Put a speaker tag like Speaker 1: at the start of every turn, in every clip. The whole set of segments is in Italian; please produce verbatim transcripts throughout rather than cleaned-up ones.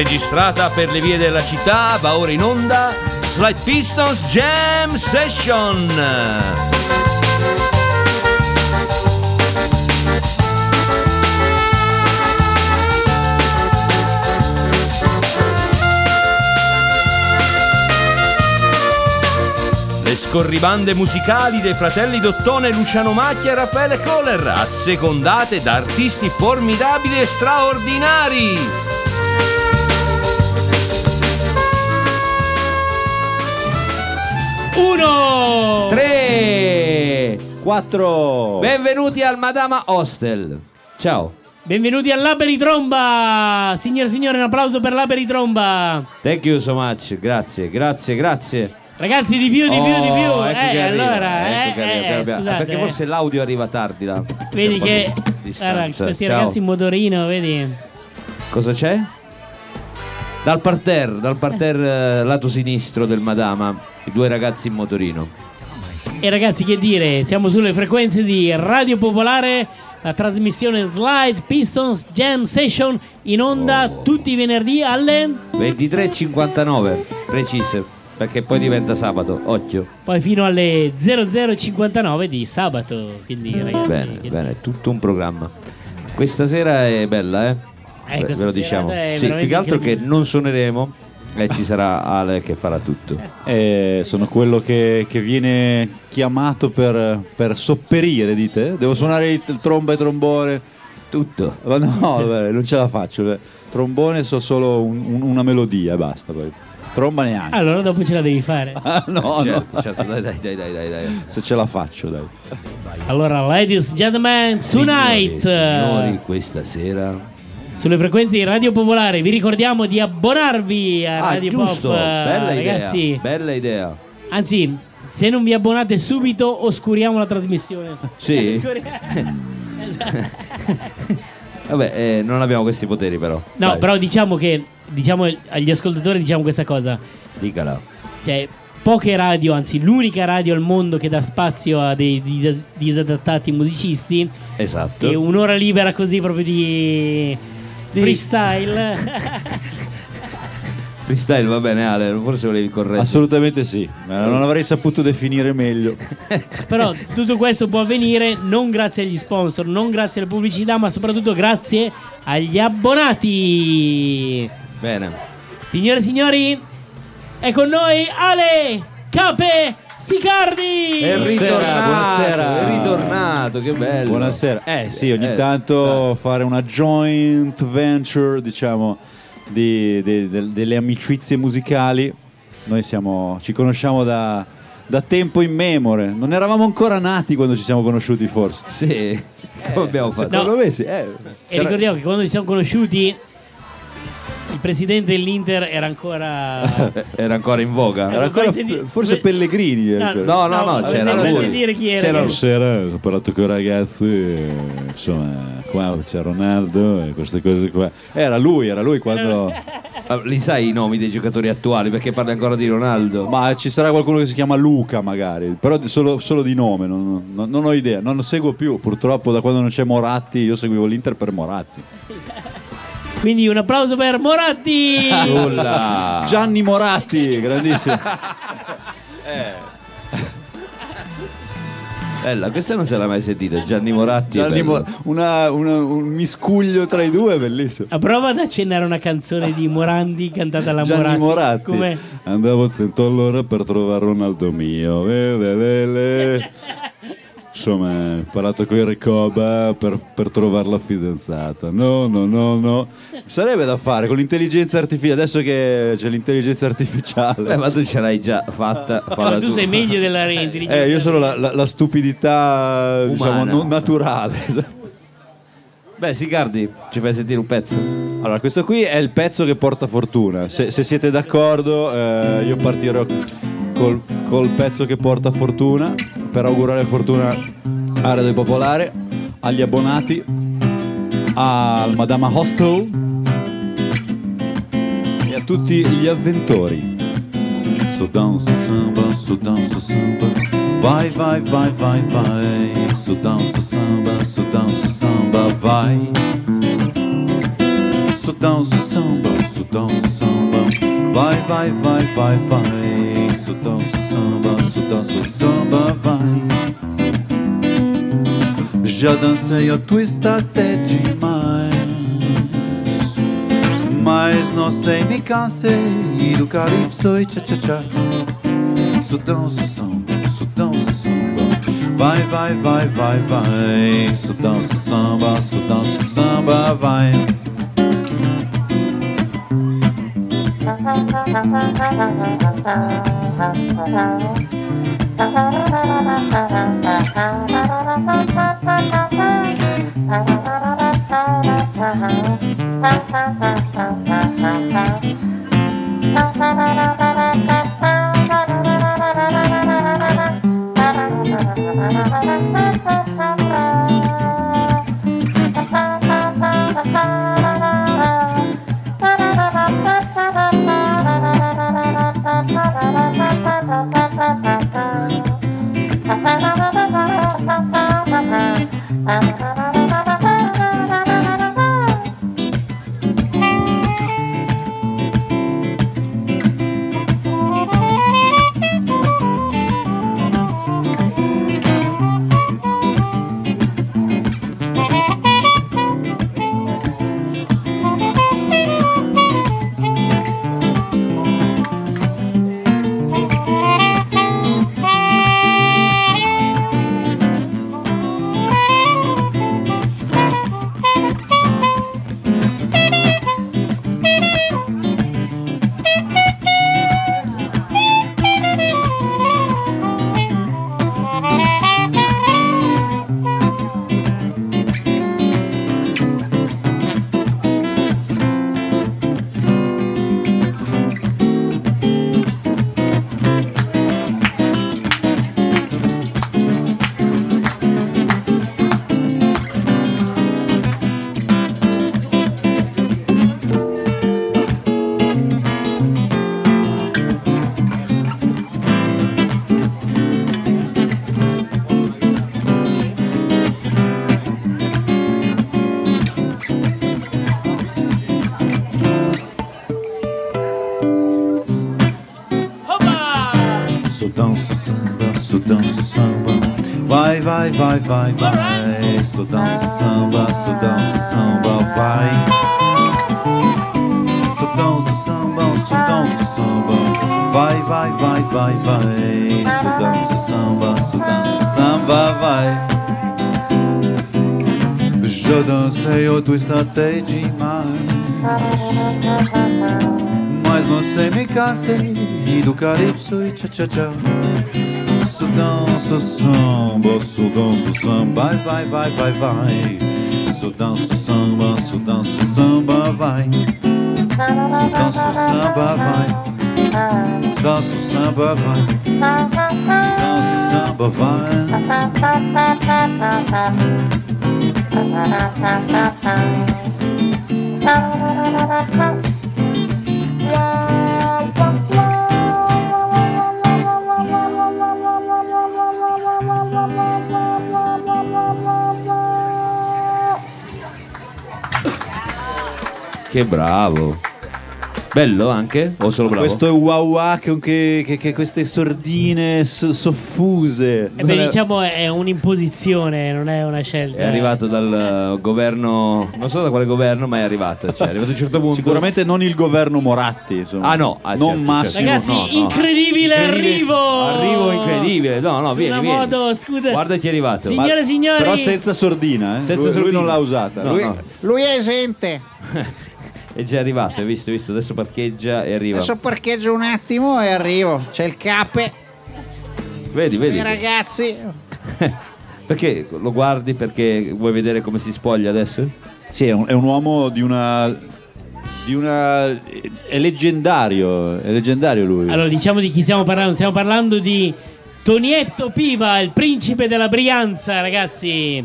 Speaker 1: registrata per le vie della città, va ora in onda Slight Pistons Jam Session. Le scorribande musicali dei fratelli Dottone, Luciano Macchia e Raffaele Kohler, assecondate da artisti formidabili e straordinari.
Speaker 2: Uno,
Speaker 1: tre,
Speaker 3: quattro.
Speaker 1: Benvenuti al Madama Hostel. Ciao.
Speaker 2: benvenuti all'Aperitromba. Signore e signori, un applauso per l'Aperitromba.
Speaker 1: Thank you so much. Grazie, grazie, grazie.
Speaker 2: Ragazzi, di più, di più, di più.
Speaker 1: Oh, ecco
Speaker 2: Eh,
Speaker 1: che arriva,
Speaker 2: allora,
Speaker 1: ecco che
Speaker 2: eh,
Speaker 1: arriva,
Speaker 2: eh,
Speaker 1: arriva.
Speaker 2: scusate,
Speaker 1: Perché
Speaker 2: eh.
Speaker 1: forse l'audio arriva tardi là.
Speaker 2: Vedi
Speaker 1: Un po'
Speaker 2: che
Speaker 1: di distanza.
Speaker 2: guarda, questi
Speaker 1: Ciao.
Speaker 2: ragazzi in motorino, vedi?
Speaker 1: Cosa c'è? Dal parterre, dal parterre eh, lato sinistro del Madama, i due ragazzi in motorino.
Speaker 2: E ragazzi, che dire, siamo sulle frequenze di Radio Popolare, la trasmissione Slide Pistons Jam Session in onda
Speaker 1: Oh.
Speaker 2: tutti i venerdì alle...
Speaker 1: ventitré e cinquantanove, precise, perché poi diventa sabato, occhio.
Speaker 2: poi fino alle zero zero cinquantanove di sabato. Quindi ragazzi,
Speaker 1: Bene,
Speaker 2: che
Speaker 1: bene, tutto un programma. Questa sera è bella, eh?
Speaker 2: Eh,
Speaker 1: Ve-
Speaker 2: questa
Speaker 1: ve lo
Speaker 2: sera
Speaker 1: diciamo.
Speaker 2: è
Speaker 1: Sì,
Speaker 2: veramente
Speaker 1: più che altro che
Speaker 2: incredibile.
Speaker 1: non suoneremo e ci sarà Ale che farà tutto.
Speaker 3: Eh, sono quello che, che viene chiamato per, per sopperire, dite? Devo suonare il, il tromba e trombone.
Speaker 1: Tutto.
Speaker 3: Ma no, vabbè, non ce la faccio. beh. Trombone so solo un- un- una melodia e basta. Poi. Tromba neanche.
Speaker 2: Allora dopo ce la devi fare.
Speaker 3: Ah, no,
Speaker 1: certo,
Speaker 3: no.
Speaker 1: certo, dai, dai, dai, dai, dai, dai.
Speaker 3: Se ce la faccio, dai.
Speaker 2: Allora, ladies and gentlemen, tonight
Speaker 1: Signore, signori, questa sera
Speaker 2: sulle frequenze di Radio Popolare vi ricordiamo di abbonarvi a
Speaker 1: Ah,
Speaker 2: Radio
Speaker 1: giusto,
Speaker 2: Pop,
Speaker 1: bella
Speaker 2: ragazzi.
Speaker 1: idea, bella idea.
Speaker 2: Anzi, se non vi abbonate subito, oscuriamo la trasmissione.
Speaker 1: Sì?
Speaker 2: Esatto.
Speaker 1: Vabbè, eh, non abbiamo questi poteri però.
Speaker 2: No,
Speaker 1: Dai,
Speaker 2: però diciamo che diciamo agli ascoltatori diciamo questa cosa.
Speaker 1: dicala.
Speaker 2: Cioè, poche radio, anzi l'unica radio al mondo che dà spazio a dei, dis- disadattati musicisti,
Speaker 1: Esatto.
Speaker 2: e un'ora libera così proprio di
Speaker 1: Di-
Speaker 2: freestyle.
Speaker 1: Freestyle va bene Ale, forse volevi correggere.
Speaker 3: Assolutamente sì. Ma non avrei saputo definire meglio.
Speaker 2: Però tutto questo può avvenire non grazie agli sponsor, non grazie alle pubblicità, ma soprattutto grazie agli abbonati.
Speaker 1: Bene.
Speaker 2: Signore e signori, è con noi Ale Cape Sicardi.
Speaker 1: È ritornato,
Speaker 3: buonasera.
Speaker 1: è ritornato, che bello.
Speaker 3: Buonasera. Eh sì, ogni
Speaker 1: Eh,
Speaker 3: tanto fare una joint venture, diciamo, di, di- del- delle amicizie musicali. Noi siamo, ci conosciamo da, da tempo immemore. Non eravamo ancora nati quando ci siamo conosciuti, forse.
Speaker 1: Sì, come abbiamo fatto?
Speaker 3: Secondo me sì. Eh,
Speaker 2: E
Speaker 3: c'era-
Speaker 2: ricordiamo che quando ci siamo conosciuti il presidente dell'Inter era ancora...
Speaker 1: Era ancora in voga.
Speaker 3: era ancora-
Speaker 2: Vuoi sentire-
Speaker 3: forse
Speaker 2: vuoi-
Speaker 3: Pellegrini. eh,
Speaker 2: No,
Speaker 3: quello.
Speaker 1: No, no, no,
Speaker 2: No,
Speaker 1: c'era
Speaker 2: lasciami
Speaker 1: lui.
Speaker 2: dire chi era.
Speaker 1: C'era lui.
Speaker 3: Sera ho parlato con i ragazzi, eh, insomma, qua c'è Ronaldo e queste cose qua. Era lui, era lui quando...
Speaker 1: Ah, li sai i nomi dei giocatori attuali perché parli ancora di Ronaldo?
Speaker 3: Ma ci sarà qualcuno che si chiama Luca magari, però di- solo, solo di nome, non, non- non ho idea, non lo seguo più, purtroppo da quando non c'è Moratti, io seguivo l'Inter per Moratti.
Speaker 2: Quindi un applauso per Moratti.
Speaker 1: Nulla.
Speaker 3: Gianni Moratti, grandissimo.
Speaker 1: Bella, questa non se l'ha mai sentita. Gianni Moratti. è
Speaker 3: Gianni
Speaker 1: bello.
Speaker 3: Mo- una- una- un miscuglio tra i due, bellissimo.
Speaker 2: A prova ad accennare una canzone di Morandi cantata alla
Speaker 3: Gianni Moratti.
Speaker 2: Come?
Speaker 3: Andavo a cento all'ora per trovare Ronaldo mio. Le, le, le, le. Insomma, ho parlato con il Recoba per, per trovare la fidanzata. No, no, no, no. Sarebbe da fare con l'intelligenza artificiale. Adesso che c'è l'intelligenza artificiale.
Speaker 1: Beh, ma tu ce l'hai già fatta.
Speaker 2: No,
Speaker 1: falla
Speaker 2: tu sei meglio della intelligenza.
Speaker 3: Eh, io sono la, la- la stupidità, diciamo,
Speaker 1: Umana.
Speaker 3: non naturale.
Speaker 1: Beh, Sicardi, ci fai sentire un pezzo?
Speaker 3: Allora, questo qui è il pezzo che porta fortuna. Se, se siete d'accordo, eh, io partirò col, col pezzo che porta fortuna per augurare fortuna a Radio Popolare, agli abbonati, al Madama Hostel e a tutti gli avventori. So danza samba, so danza samba, vai vai vai vai vai. So danza samba, so danza samba, vai. So dança samba, so dança samba. Vai, vai, vai, vai, vai. Só dança samba, só dança samba, vai. Já dancei o twist até demais, mas não sei, me cansei do calypso e tcha-tcha-tcha. Só dança samba, só dança samba. Vai, vai, vai, vai, vai. Só dança samba, só dança samba, vai. Vai, vai, vai, vai, vai. Só dança samba, só dança samba, vai. Só dança samba, só dança samba. Vai, vai, vai, vai, vai. Só dança samba, só dança samba, vai. Já dancei o twist até demais, mas não sei, me cansei do calypso e tcha-tcha-tcha. Só dança samba, só dança samba, vai, vai, vai, vai. Só dança samba, só dança samba, vai. Só dança samba, vai. Só dança samba, vai. Dança samba, vai.
Speaker 1: Che bravo. Bello anche? O solo bravo?
Speaker 3: Questo è wow wow che, che, che queste sordine so, soffuse.
Speaker 2: E beh, diciamo è un'imposizione, non è una scelta.
Speaker 1: È arrivato dal uh, governo, non so da quale governo, ma è arrivato. Cioè, è arrivato a un certo punto.
Speaker 3: Sicuramente non il governo Moratti. Insomma.
Speaker 1: Ah no, ah,
Speaker 3: non
Speaker 1: certo,
Speaker 3: Massimo.
Speaker 2: Ragazzi,
Speaker 1: no, no.
Speaker 2: incredibile,
Speaker 1: Incredibile.
Speaker 2: arrivo!
Speaker 1: Arrivo incredibile. No, no,
Speaker 2: Su
Speaker 1: vieni,
Speaker 2: una
Speaker 1: vieni.
Speaker 2: moto, scooter.
Speaker 1: Guarda chi è arrivato.
Speaker 2: Signore e signori.
Speaker 3: Però senza sordina, eh?
Speaker 1: Senza
Speaker 3: lui,
Speaker 1: sordina.
Speaker 3: lui non l'ha usata.
Speaker 1: No,
Speaker 3: lui,
Speaker 1: no.
Speaker 3: lui è esente.
Speaker 1: È già arrivato, hai visto, visto? Adesso parcheggia e arriva.
Speaker 4: Adesso parcheggio un attimo e arrivo. C'è il cape.
Speaker 1: Vedi, vedi.
Speaker 4: I ragazzi.
Speaker 1: Perché lo guardi? Perché vuoi vedere come si spoglia adesso?
Speaker 3: Sì, è un, è un uomo di una... Di una... È leggendario. È leggendario lui.
Speaker 2: Allora, diciamo di chi stiamo parlando. Stiamo parlando di Tonietto Piva, il principe della Brianza, ragazzi.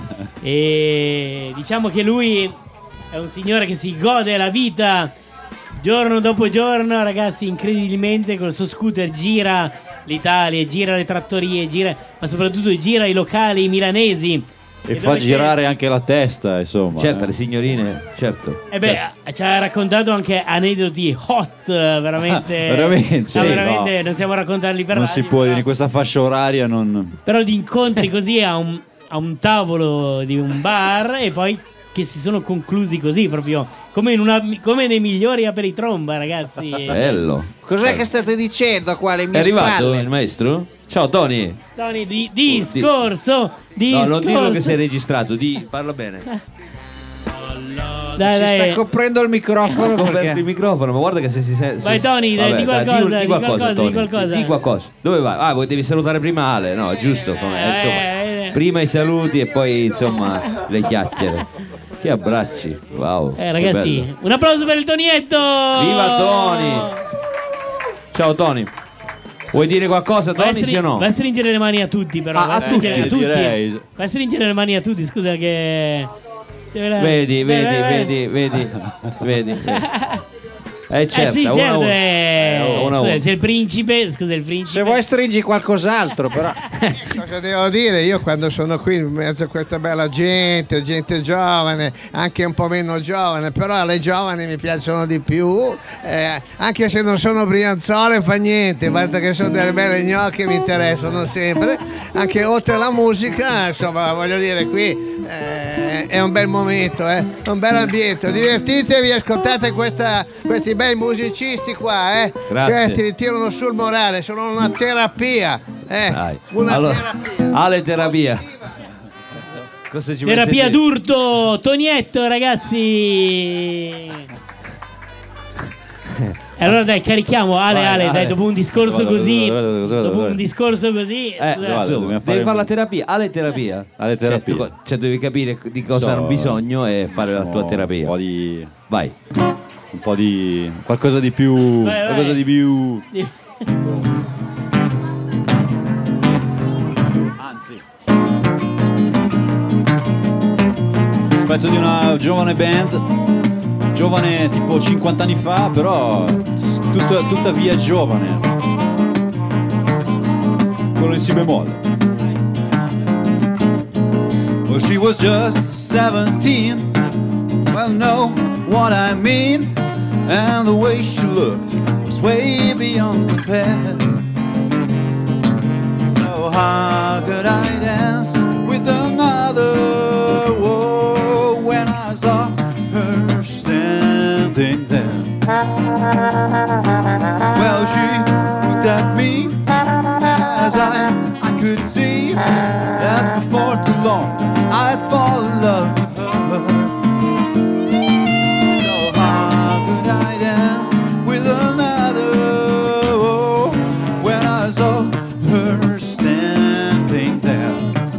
Speaker 2: E diciamo che lui è un signore che si gode la vita giorno dopo giorno, ragazzi, incredibilmente col suo scooter gira l'Italia, gira le trattorie, gira, ma soprattutto gira i locali milanesi
Speaker 3: E fa girare anche la testa, insomma.
Speaker 1: Certo,
Speaker 3: eh.
Speaker 1: le signorine, certo.
Speaker 2: E beh, ci ha raccontato anche aneddoti hot, veramente.
Speaker 3: Veramente?
Speaker 2: No,
Speaker 3: Sì,
Speaker 2: veramente,
Speaker 3: no.
Speaker 2: non stiamo a raccontarli per
Speaker 3: Non
Speaker 2: radio,
Speaker 3: si può,
Speaker 2: però,
Speaker 3: in questa fascia oraria non...
Speaker 2: però di incontri così a un, a un tavolo di un bar e poi che si sono conclusi così, proprio come, in una, come nei migliori aperitromba, ragazzi.
Speaker 1: Bello.
Speaker 4: Cos'è che state dicendo qua alle
Speaker 1: È
Speaker 4: mie
Speaker 1: arrivato
Speaker 4: spalle?
Speaker 1: il maestro? Ciao Tony.
Speaker 2: Tony, di, discorso, discorso.
Speaker 1: No, non dirlo che sei registrato, di parla bene.
Speaker 2: Dai,
Speaker 4: Si
Speaker 2: dai.
Speaker 4: sta coprendo il microfono
Speaker 1: Coperto
Speaker 4: perché...
Speaker 1: il microfono, ma guarda che se si sente.
Speaker 2: Vai, Tony, dai, di qualcosa, di qualcosa, di qualcosa.
Speaker 1: Di qualcosa. Dove vai? Ah, vuoi devi salutare prima Ale, no, giusto, come,
Speaker 2: Eh,
Speaker 1: insomma.
Speaker 2: eh.
Speaker 1: Prima i saluti e poi insomma le chiacchiere. Che abbracci. Wow.
Speaker 2: Eh,
Speaker 1: che
Speaker 2: ragazzi,
Speaker 1: bello.
Speaker 2: un applauso per il Tonietto!
Speaker 1: Viva Tony! Ciao Tony. Vuoi dire qualcosa,
Speaker 2: Vai a,
Speaker 1: Tony,
Speaker 2: string-
Speaker 1: sì o no?
Speaker 2: vai a stringere le mani a tutti, però.
Speaker 1: Ah,
Speaker 2: vai a
Speaker 1: a
Speaker 2: stringere
Speaker 3: tutti,
Speaker 2: a tutti.
Speaker 3: direi.
Speaker 2: Vai a stringere le mani a tutti, scusa che.
Speaker 1: Vedi, vedi,
Speaker 2: Vai, vai, vai.
Speaker 1: vedi, vedi, vedi, vedi. Eh
Speaker 2: Eh
Speaker 1: certo,
Speaker 2: sì,
Speaker 1: uno a
Speaker 2: certo,
Speaker 1: uno.
Speaker 2: eh,
Speaker 1: uno a
Speaker 2: scusa,
Speaker 1: uno.
Speaker 2: sei il principe, scusa, il principe.
Speaker 4: Se vuoi stringi qualcos'altro, però.
Speaker 5: Cosa devo dire? Io quando sono qui in mezzo a questa bella gente, gente giovane, anche un po' meno giovane, però le giovani mi piacciono di più, eh, anche se non sono brianzole fa niente, basta che sono delle belle gnocche mi interessano sempre, anche oltre alla musica, insomma voglio dire qui eh, è un bel momento, eh, è un bel ambiente, divertitevi, ascoltate questa, questi bei musicisti qua, eh,
Speaker 1: Grazie.
Speaker 5: che ti tirano sul morale, sono una terapia. Eh,
Speaker 1: Dai.
Speaker 5: una
Speaker 1: Allora,
Speaker 5: terapia.
Speaker 1: Ale terapia. Cosa ci vuoi
Speaker 2: Terapia
Speaker 1: sentire?
Speaker 2: d'urto, Tonietto, ragazzi. E allora dai, carichiamo Ale,
Speaker 1: Vai,
Speaker 2: Ale,
Speaker 1: Ale.
Speaker 2: dai, dopo un discorso
Speaker 3: Guarda,
Speaker 2: così,
Speaker 3: guarda, guarda, guarda,
Speaker 2: dopo
Speaker 3: guarda.
Speaker 2: un discorso così,
Speaker 1: Eh,
Speaker 2: scusa,
Speaker 3: guarda,
Speaker 1: insomma,
Speaker 3: dobbiamo
Speaker 1: devi
Speaker 3: fare-
Speaker 1: fare la terapia, Ale terapia.
Speaker 3: Ale terapia.
Speaker 1: Cioè, tu- cioè, devi capire di cosa
Speaker 3: So,
Speaker 1: hanno bisogno e fare la
Speaker 3: Insomma,
Speaker 1: tua terapia.
Speaker 3: Un po' di...
Speaker 1: Vai.
Speaker 3: Un po' di... qualcosa di più...
Speaker 2: Vai, vai.
Speaker 3: Qualcosa di più... Anzi... Un pezzo di una giovane band, giovane tipo cinquanta anni fa, però s- tutta, tuttavia giovane. Quello in si bemolle. Well, she was just seventeen. Well, know what I mean. And the way she looked was way beyond compare. So how could I dance with another? Whoa, when I saw her standing there. Well, she looked at me as I, I could see that before too long I'd fall in love with her. So how could I dance with another? Oh, when I saw her standing there.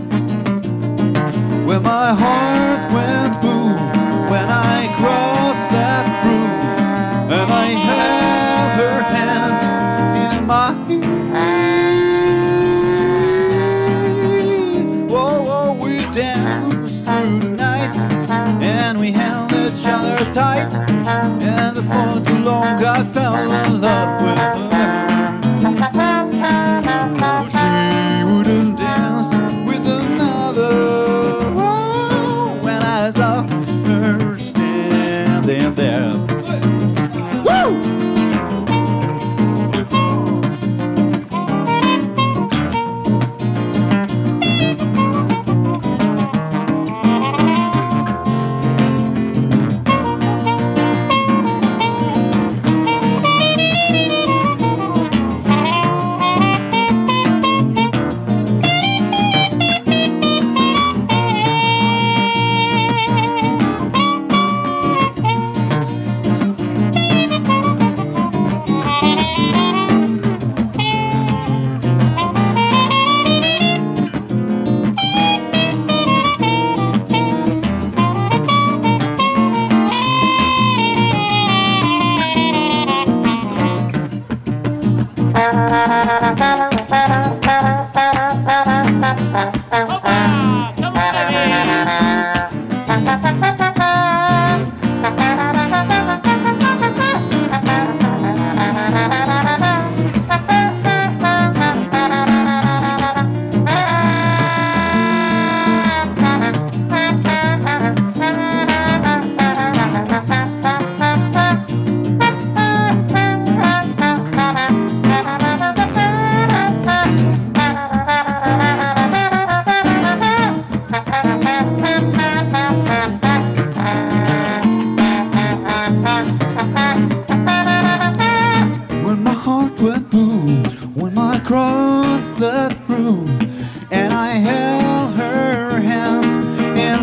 Speaker 3: Well, my heart went boom when I crossed that room, and I held her hand in my hand. Whoa, whoa, we danced through the night, and we held each other tight, and before too long I fell in love with her. She wouldn't dance with another. Oh, when I saw her standing there. Woo!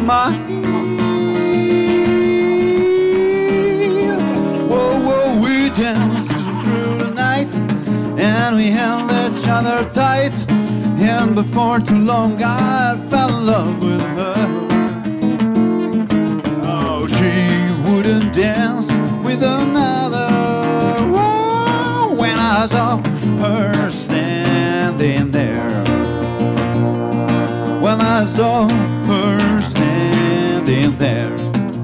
Speaker 6: my whoa, whoa, we danced through the night and we held each other tight, and before too long I fell in love with her. Oh, she wouldn't dance with another. Whoa, when I saw her standing there, when I saw her standing there,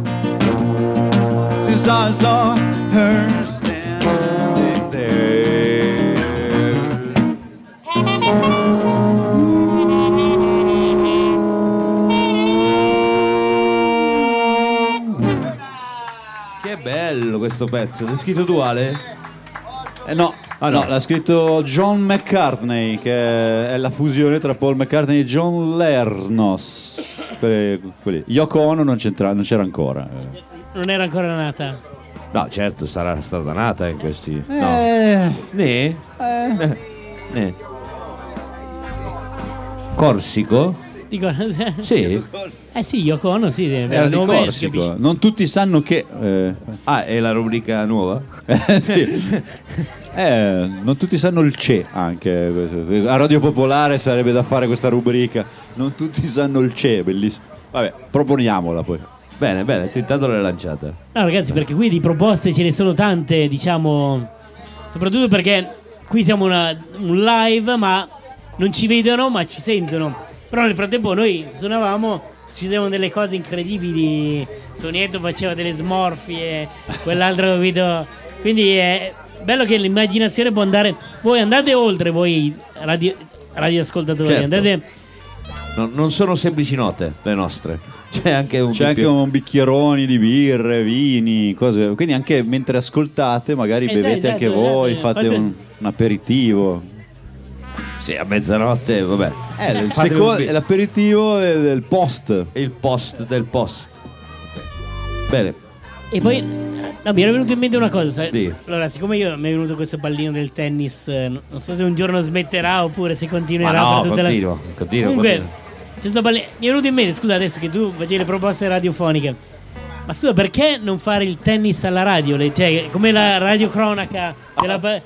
Speaker 6: since I saw her standing there.
Speaker 1: Che bello questo pezzo. L'hai scritto tu, Ale?
Speaker 6: Eh no,
Speaker 1: Ah, no.
Speaker 6: no, l'ha scritto John McCartney, che è la fusione tra Paul McCartney e John Lernos. Quelli, quelli. Yoko Ono non, c'entra, non c'era ancora.
Speaker 2: Non era ancora nata.
Speaker 1: No, certo, sarà stata nata in questi. No.
Speaker 6: Eh,
Speaker 1: Ne?
Speaker 6: eh.
Speaker 1: Ne? Corsico?
Speaker 2: Dico,
Speaker 1: Sì.
Speaker 2: eh sì, Yoko Ono, sì, è
Speaker 6: Era di
Speaker 2: nome,
Speaker 6: Corsico.
Speaker 2: capisci?
Speaker 6: Non tutti sanno che eh,
Speaker 1: Ah, è la rubrica nuova?
Speaker 6: eh, sì. Eh, non tutti sanno il CE anche. A Radio Popolare sarebbe da fare questa rubrica. Non tutti sanno il CE, bellissimo. Vabbè, proponiamola poi.
Speaker 1: Bene, bene, tu intanto l'hai lanciata.
Speaker 2: No, ragazzi, perché qui di proposte ce ne sono tante, diciamo, soprattutto perché qui siamo una, un live, ma non ci vedono, ma ci sentono. Però nel frattempo noi suonavamo, succedevano delle cose incredibili. Tonietto faceva delle smorfie, quell'altro capito. Quindi è bello che l'immaginazione può andare. Voi andate oltre, voi radio, radioascoltatori,
Speaker 1: Certo.
Speaker 2: andate.
Speaker 1: No, non sono semplici note le nostre. C'è anche un
Speaker 6: C'è anche
Speaker 1: bicchiere-
Speaker 6: un bicchieroni di birre, vini, cose. Quindi anche mentre ascoltate, magari
Speaker 2: Esatto,
Speaker 6: bevete anche
Speaker 2: esatto,
Speaker 6: voi,
Speaker 2: esatto.
Speaker 6: fate
Speaker 2: Fate-
Speaker 6: un, un aperitivo.
Speaker 1: Sì, a mezzanotte, vabbè.
Speaker 6: Eh, il
Speaker 1: Fate
Speaker 6: seco-
Speaker 1: un bi-
Speaker 6: l'aperitivo è del post.
Speaker 1: il post del post. Bene.
Speaker 2: E poi no, mi era venuto in mente una cosa, sai?
Speaker 1: Sì.
Speaker 2: Allora, siccome io mi è venuto questo pallino del tennis, eh, non non so se un giorno smetterà oppure se
Speaker 1: Ma
Speaker 2: continuerà a
Speaker 1: no,
Speaker 2: fare tutta
Speaker 1: continuo,
Speaker 2: la.
Speaker 1: continuo,
Speaker 2: Comunque,
Speaker 1: continuo.
Speaker 2: c'è sto pallino. Mi è venuto in mente, scusa, adesso che tu facevi le proposte radiofoniche. Ma scusa, perché non fare il tennis alla radio? Le- Cioè, come la radiocronaca della pa-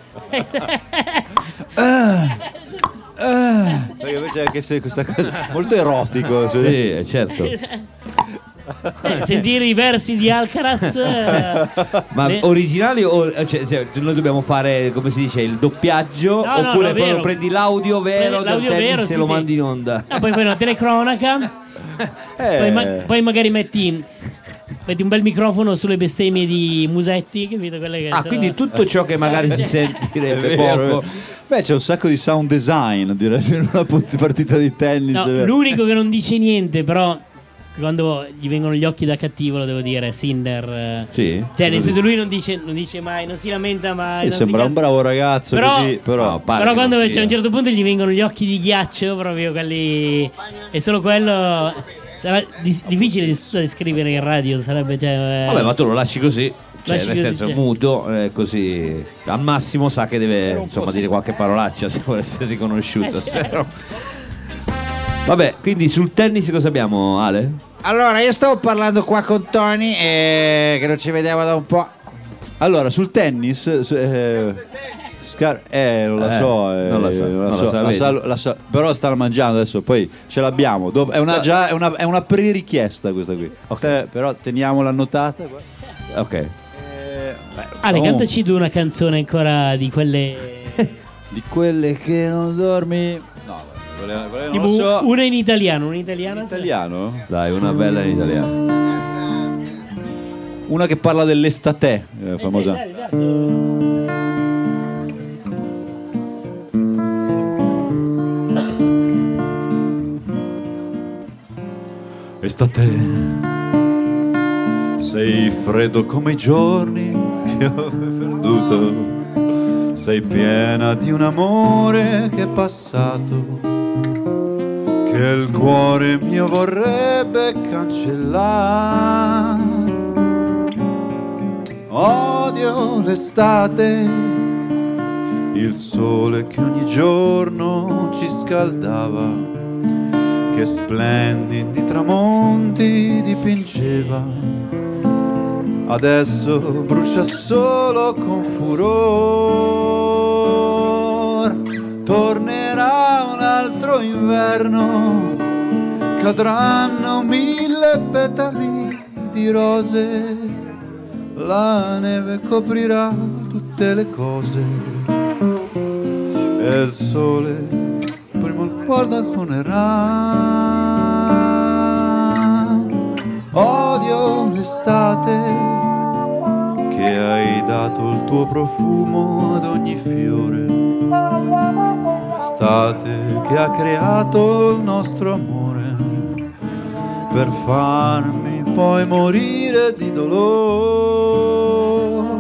Speaker 6: Perché invece anche se questa cosa molto erotico. cioè-
Speaker 1: Sì, eh, certo.
Speaker 2: eh, sentire i versi di Alcaraz. eh,
Speaker 1: Ma
Speaker 2: le-
Speaker 1: originali o cioè, cioè, noi dobbiamo fare, come si dice, il doppiaggio
Speaker 2: No, no,
Speaker 1: oppure
Speaker 2: no,
Speaker 1: proprio
Speaker 2: vero.
Speaker 1: prendi l'audio vero
Speaker 2: Prendi l'audio
Speaker 1: del tennis
Speaker 2: vero,
Speaker 1: e
Speaker 2: sì,
Speaker 1: lo
Speaker 2: sì.
Speaker 1: mandi in onda?
Speaker 2: No, poi fai una telecronaca.
Speaker 6: Eh,
Speaker 2: Poi, ma- poi magari metti, metti un bel microfono sulle bestemmie di Musetti, capito? Quelle che
Speaker 1: Ah,
Speaker 2: sono-
Speaker 1: quindi tutto ciò che magari si
Speaker 6: è
Speaker 1: sentirebbe
Speaker 6: vero,
Speaker 1: poco.
Speaker 6: eh. Beh, c'è un sacco di sound design, direi, in una partita di tennis.
Speaker 2: No,
Speaker 6: è vero.
Speaker 2: l'unico che non dice niente, però quando gli vengono gli occhi da cattivo, lo devo dire, Sinner. eh.
Speaker 1: Sì?
Speaker 2: Cioè, nel senso, lui non dice, non dice mai, non si lamenta mai.
Speaker 6: Eh,
Speaker 2: non
Speaker 6: sembra
Speaker 2: si
Speaker 6: un
Speaker 2: cazza-
Speaker 6: bravo ragazzo,
Speaker 2: Però-
Speaker 6: così, però.
Speaker 1: No, pare
Speaker 2: Però
Speaker 1: che
Speaker 2: quando
Speaker 1: non
Speaker 2: c'è
Speaker 1: sia.
Speaker 2: a un certo punto gli vengono gli occhi di ghiaccio, proprio quelli. E solo quello. Sarà di- difficile di da descrivere in radio, sarebbe. Cioè, eh,
Speaker 1: Vabbè, ma tu lo lasci così. Cioè,
Speaker 2: Lasci
Speaker 1: nel
Speaker 2: così,
Speaker 1: senso,
Speaker 2: cioè.
Speaker 1: muto, eh, così al massimo sa che deve insomma dire qualche parolaccia se vuole essere riconosciuto.
Speaker 2: Eh,
Speaker 1: se
Speaker 2: certo.
Speaker 1: no- Vabbè, quindi sul tennis cosa abbiamo, Ale?
Speaker 4: Allora, io stavo parlando qua con Tony, eh, che non ci vediamo da un po'.
Speaker 6: Allora, sul tennis. su- Eh, Scar- eh, non la
Speaker 1: Eh,
Speaker 6: so, eh,
Speaker 1: non la so, non la
Speaker 6: so,
Speaker 1: sa,
Speaker 6: la
Speaker 1: vedi.
Speaker 6: sa- la sa- però stanno mangiando adesso, poi ce l'abbiamo. Dov- È una, già, è una, è una pre-richiesta questa qui. Eh, però teniamola annotata. qua.
Speaker 1: Ok.
Speaker 6: Eh, beh,
Speaker 2: Ale,
Speaker 6: oh,
Speaker 2: cantaci tu una canzone ancora di quelle.
Speaker 6: Di quelle che non dormi. No, volevo, volevo, non
Speaker 2: Tipo
Speaker 6: lo so.
Speaker 2: una in italiano, una in italiano.
Speaker 6: In italiano?
Speaker 1: Dai, una bella in italiano.
Speaker 6: Una che parla dell'estate, eh, famosa.
Speaker 2: Dai, esatto.
Speaker 6: Estate, sei freddo come i giorni che ho perduto, sei piena di un amore che è passato, che il cuore mio vorrebbe cancellare. Odio l'estate, il sole che ogni giorno ci scaldava, che splendidi tramonti ardeva, adesso brucia solo con furor. Tornerà un altro inverno, cadranno mille petali di rose, la neve coprirà tutte le cose e il sole prima il porta suonerà. Odio l'estate che hai dato il tuo profumo ad ogni fiore, l'estate che ha creato il nostro amore per farmi poi morire di dolore.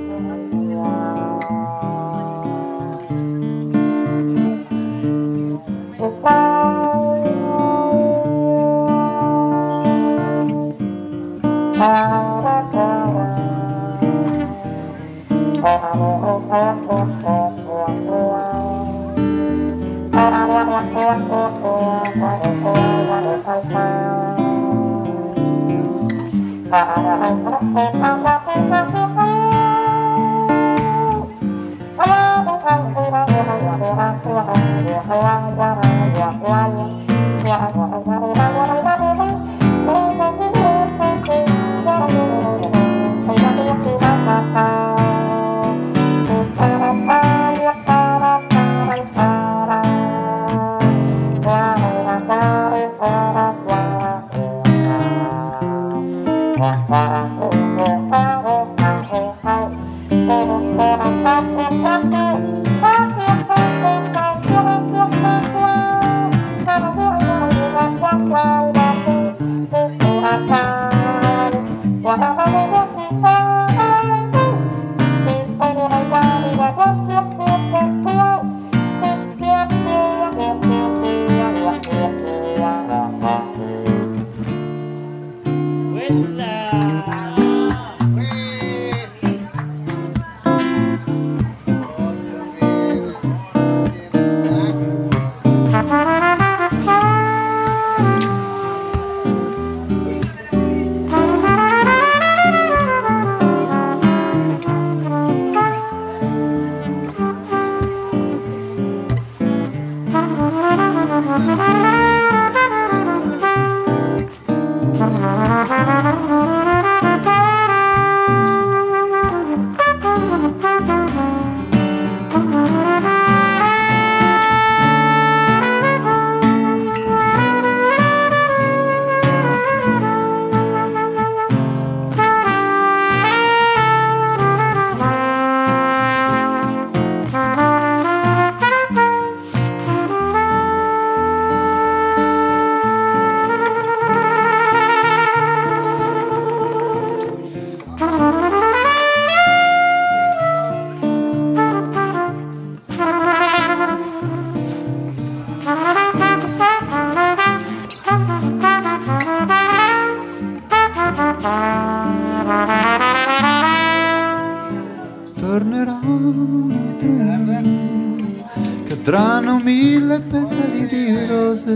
Speaker 6: Tornerà cadranno mille petali di rose,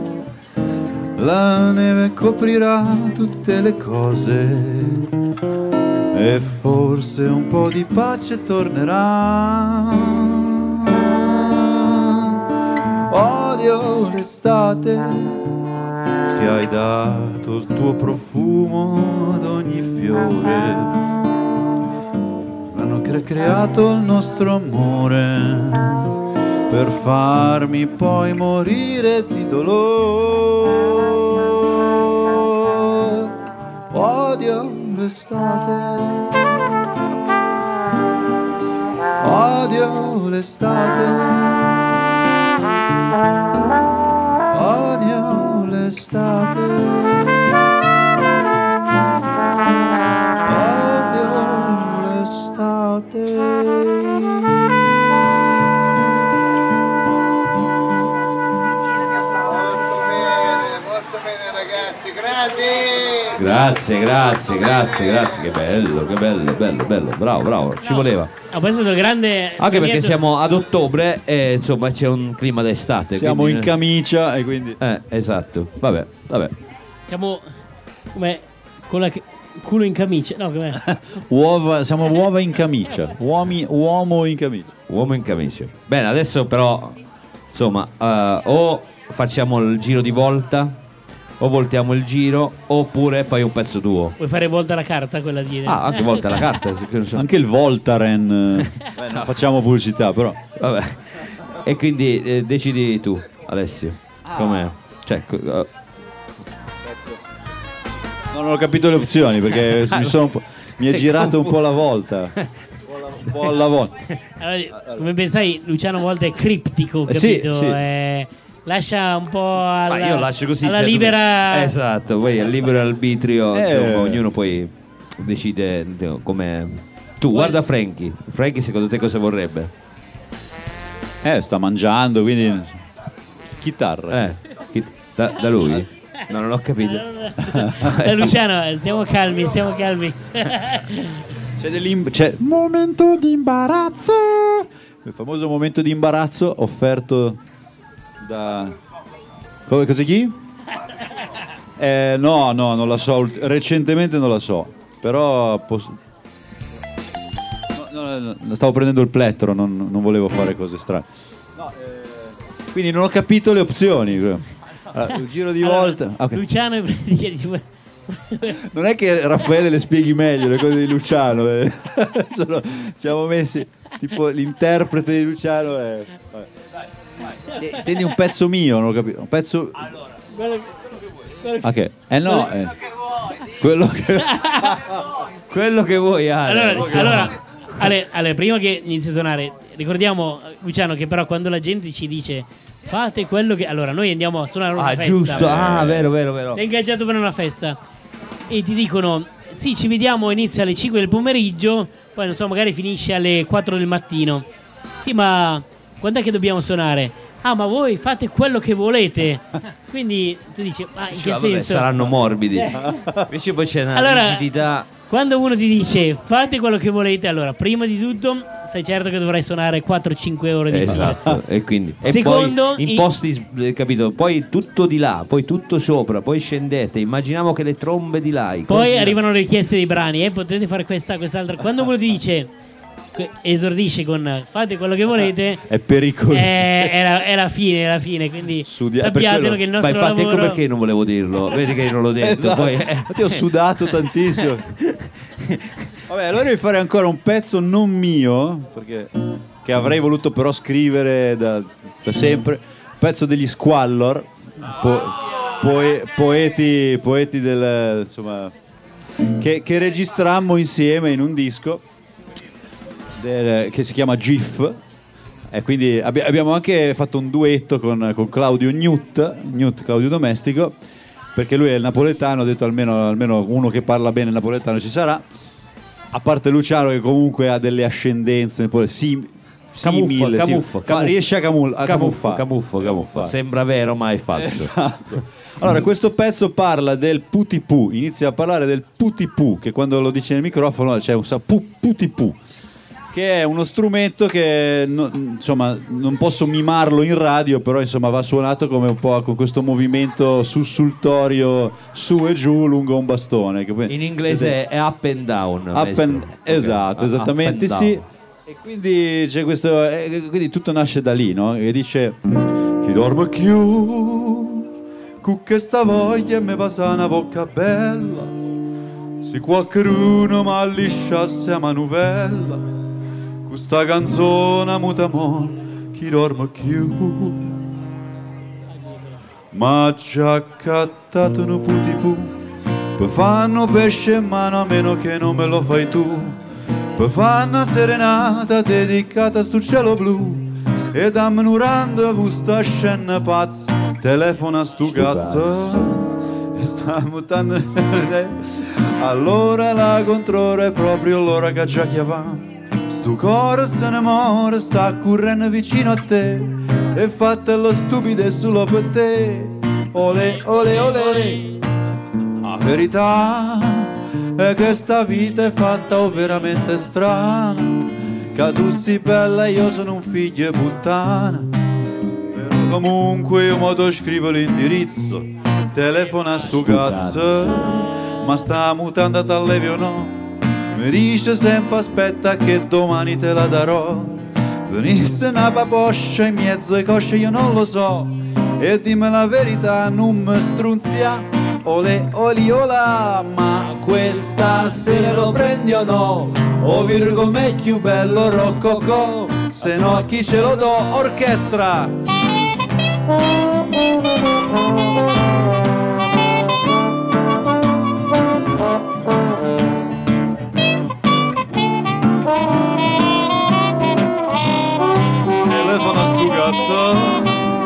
Speaker 6: la neve coprirà tutte le cose e forse un po' di pace tornerà. Odio l'estate che hai dato il tuo profumo ad ogni fiore, che ha creato il nostro amore per farmi poi morire di dolore. Odio l'estate, odio l'estate, odio l'estate.
Speaker 1: Grazie, grazie, grazie, grazie, che bello, che bello, bello, bello, bravo, bravo, ci
Speaker 2: No.
Speaker 1: voleva.
Speaker 2: Ah, poi è stato grande.
Speaker 1: Anche perché
Speaker 2: Tonietto-
Speaker 1: siamo ad ottobre e insomma c'è un clima d'estate.
Speaker 6: Siamo
Speaker 1: quindi-
Speaker 6: in camicia e quindi
Speaker 1: Eh, esatto, vabbè, vabbè.
Speaker 2: Siamo come con la culo in camicia. No, com'è?
Speaker 6: Uova, siamo uova in camicia. Uomi, uomo in camicia.
Speaker 1: Uomo in camicia. Bene, adesso però, insomma, uh, o facciamo il giro di volta, o voltiamo il giro, oppure fai un pezzo tuo.
Speaker 2: Vuoi fare volta la carta, quella di...
Speaker 1: Ah, anche volta la carta.
Speaker 6: Anche il Voltaren. Eh, non facciamo pubblicità, però.
Speaker 1: Vabbè. E quindi eh, decidi tu, Alessio. Com'è? Cioè, uh,
Speaker 6: Non ho capito le opzioni perché mi, sono un po', mi è girato un po' la volta. Un po' alla volta.
Speaker 2: Allora, come ben sai, Luciano a volte è criptico,
Speaker 6: Eh sì,
Speaker 2: capito?
Speaker 6: sì.
Speaker 2: Eh, lascia un po' alla,
Speaker 1: ma io lascio così.
Speaker 2: alla
Speaker 1: cioè,
Speaker 2: libera...
Speaker 1: Esatto, poi è libero arbitrio,
Speaker 6: Eh.
Speaker 1: insomma, ognuno poi decide come... Tu, guarda Frankie. Frankie secondo te cosa vorrebbe?
Speaker 6: Eh, sta mangiando, quindi chitarra.
Speaker 1: Eh, chi- da, da lui? No, non ho capito.
Speaker 2: Eh, Luciano, siamo calmi, siamo calmi.
Speaker 6: C'è dell'im- c'è momento di imbarazzo. Il famoso momento di imbarazzo offerto da come cos'è chi? Eh, no, no, non la so, ult- recentemente non la so, però poss- no, no, no, no, stavo prendendo il plettro, non, non volevo fare cose strane. No, eh, quindi non ho capito le opzioni. Allora, il giro di
Speaker 2: Allora,
Speaker 6: volta. Ah, ok.
Speaker 2: Luciano praticamente...
Speaker 6: Non è che Raffaele le spieghi meglio le cose di Luciano, eh. Sono- siamo messi tipo l'interprete di Luciano è... vabbè. Eh, Intendi un pezzo mio, non ho capito. Un pezzo.
Speaker 2: Quello- quello che-
Speaker 6: Ok. Eh no, eh. Quello che.
Speaker 1: Quello che vuoi, Ale.
Speaker 2: Allora, allora Ale, Ale, prima che inizi a suonare, ricordiamo, Luciano, che però quando la gente ci dice fate quello che... Allora, noi andiamo a suonare una
Speaker 1: Ah,
Speaker 2: festa.
Speaker 1: giusto. Ah, vero, vero, vero.
Speaker 2: Sei ingaggiato per una festa e ti dicono sì, ci vediamo, inizia alle cinque del pomeriggio, poi non so, magari finisce alle quattro del mattino. Sì, ma quando è che dobbiamo suonare? Ah, ma voi fate quello che volete. Quindi tu dici, ma in che
Speaker 1: Ah, vabbè,
Speaker 2: senso?
Speaker 1: saranno morbidi. Invece poi c'è una
Speaker 2: Allora-
Speaker 1: rigidità.
Speaker 2: Quando uno ti dice fate quello che volete, allora prima di tutto sai certo che dovrai suonare quattro cinque ore di fila.
Speaker 1: Esatto, e quindi e
Speaker 2: Secondo,
Speaker 1: poi in
Speaker 2: i-
Speaker 1: posti, eh, capito? Poi tutto di là, poi tutto sopra, poi scendete. Immaginiamo che le trombe di là. i cosi
Speaker 2: Poi
Speaker 1: di là.
Speaker 2: arrivano le richieste dei brani, eh, potete fare questa, quest'altra. Quando uno ti dice, que- esordisce con fate quello che volete,
Speaker 6: È pericoloso.
Speaker 2: è, è, la, è la fine, è la fine. Quindi
Speaker 6: Studia- per
Speaker 2: sappiatelo
Speaker 6: quello-
Speaker 2: che il
Speaker 1: Ma
Speaker 2: nostro
Speaker 1: infatti
Speaker 2: lavoro...
Speaker 1: ecco perché non volevo dirlo. Vedi che io non l'ho detto.
Speaker 6: Esatto.
Speaker 1: Poi, eh.
Speaker 6: Infatti ho sudato tantissimo. Vabbè, allora devi fare ancora un pezzo non mio, perché che avrei voluto però scrivere da, da sempre. Un pezzo degli Squallor, po- poe- poeti, poeti del insomma, che, che registrammo insieme in un disco del- che si chiama GIF. E quindi abbi- abbiamo anche fatto un duetto con, con Claudio Gnut, Gnut Claudio Domestico, perché lui è il napoletano, ho detto almeno, almeno uno che parla bene il napoletano ci sarà, a parte Luciano che comunque ha delle ascendenze poi sim- simili,
Speaker 1: Camuffa,
Speaker 6: sim-
Speaker 1: camuffa,
Speaker 6: fa-
Speaker 1: camuffa.
Speaker 6: riesce a, camul- a
Speaker 1: Camuffo,
Speaker 6: camuffare.
Speaker 1: camuffo, camuffo. Sembra vero, ma è falso.
Speaker 6: Esatto. Allora, questo pezzo parla del putipu, inizia a parlare del putipu, che quando lo dice nel microfono c'è un sa pu, putipu, che è uno strumento che no- insomma non posso mimarlo in radio, però insomma va suonato come un po' con questo movimento sussultorio su e giù lungo un bastone. Che poi-
Speaker 1: In inglese è up and down.
Speaker 6: Up
Speaker 1: maestro.
Speaker 6: and-
Speaker 1: Ok.
Speaker 6: esatto,
Speaker 1: Ah,
Speaker 6: esattamente
Speaker 1: up and
Speaker 6: sì.
Speaker 1: down.
Speaker 6: E quindi c'è questo, eh, quindi tutto nasce da lì, no? E dice: chi dorme più, con questa voglia mi passa una bocca bella, se qualcuno mi allisciasse a manuvella, questa canzone mutamò, chi dorme più. Ma già cattato un putipu, poi fanno pesce in mano a meno che non me lo fai tu. Poi fanno una serenata dedicata a sto cielo blu, e dammi un'uranda questa scena pazza, telefona a stu cazzo, e sta mutando. Allora la controllo è proprio l'ora che già chiamava. Sto cuore se ne muore, sta correndo vicino a te, e fatta lo stupido solo per te. Ole, ole, ole. La verità è che sta vita è fatta o veramente strana, che tu sei bella e io sono un figlio e puttana. Però comunque io mo ti scrivo l'indirizzo, telefona a sto cazzo, ma sta mutanda t'allevi o no? Mi dice sempre aspetta che domani te la darò. Venisse una paposcia in mezzo ai cosce, io non lo so. E dimmi la verità, non mi strunzia, ole oliola, ma questa sera lo prendi o no? O virgo me più bello roccocò, se no chi ce lo do? Orchestra! Telefono a stu cazzo.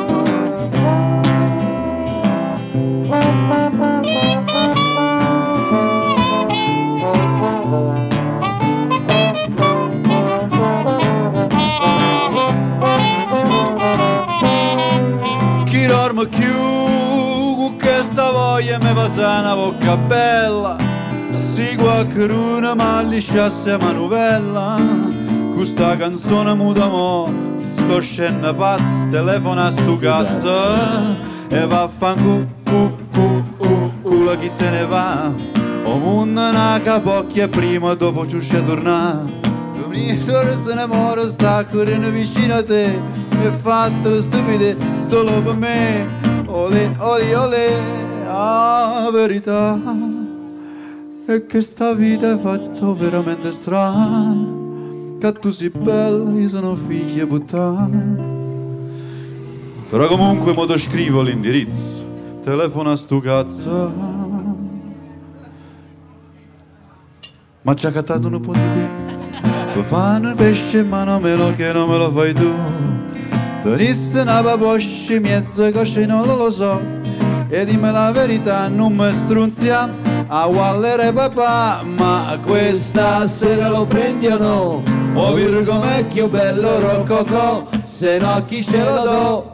Speaker 6: Chi dorme più con questa voglia mi passa una bocca bella. Si qualcuno mi lasciasse manovella. Questa canzone muta mo, sto scena pazzo, telefona a stu cazzo e vaffanculo cu cu cu culo chi se ne va. O mondo una capocchia prima dopo ci uscì a tornare. Dominatore se ne muore, sta correndo vicino a te e fatto le stupide solo per me. Ole ole ole, la verità è che sta vita è fatta veramente strana. Che tu sei bella, io sono figlia puttana. Però comunque mo ti scrivo l'indirizzo, telefona a stu cazzo. Ma ci ha cattato un po' di più. Per fare il pesce ma non me lo che non me lo fai tu. Tenisse una paposcia in mezzo ai cosci non lo so. E dimmi la verità, non mi strunzia a Waller e papà, ma questa sera lo prendi o no? O virgo vecchio bello roccocò, se no chi ce lo do?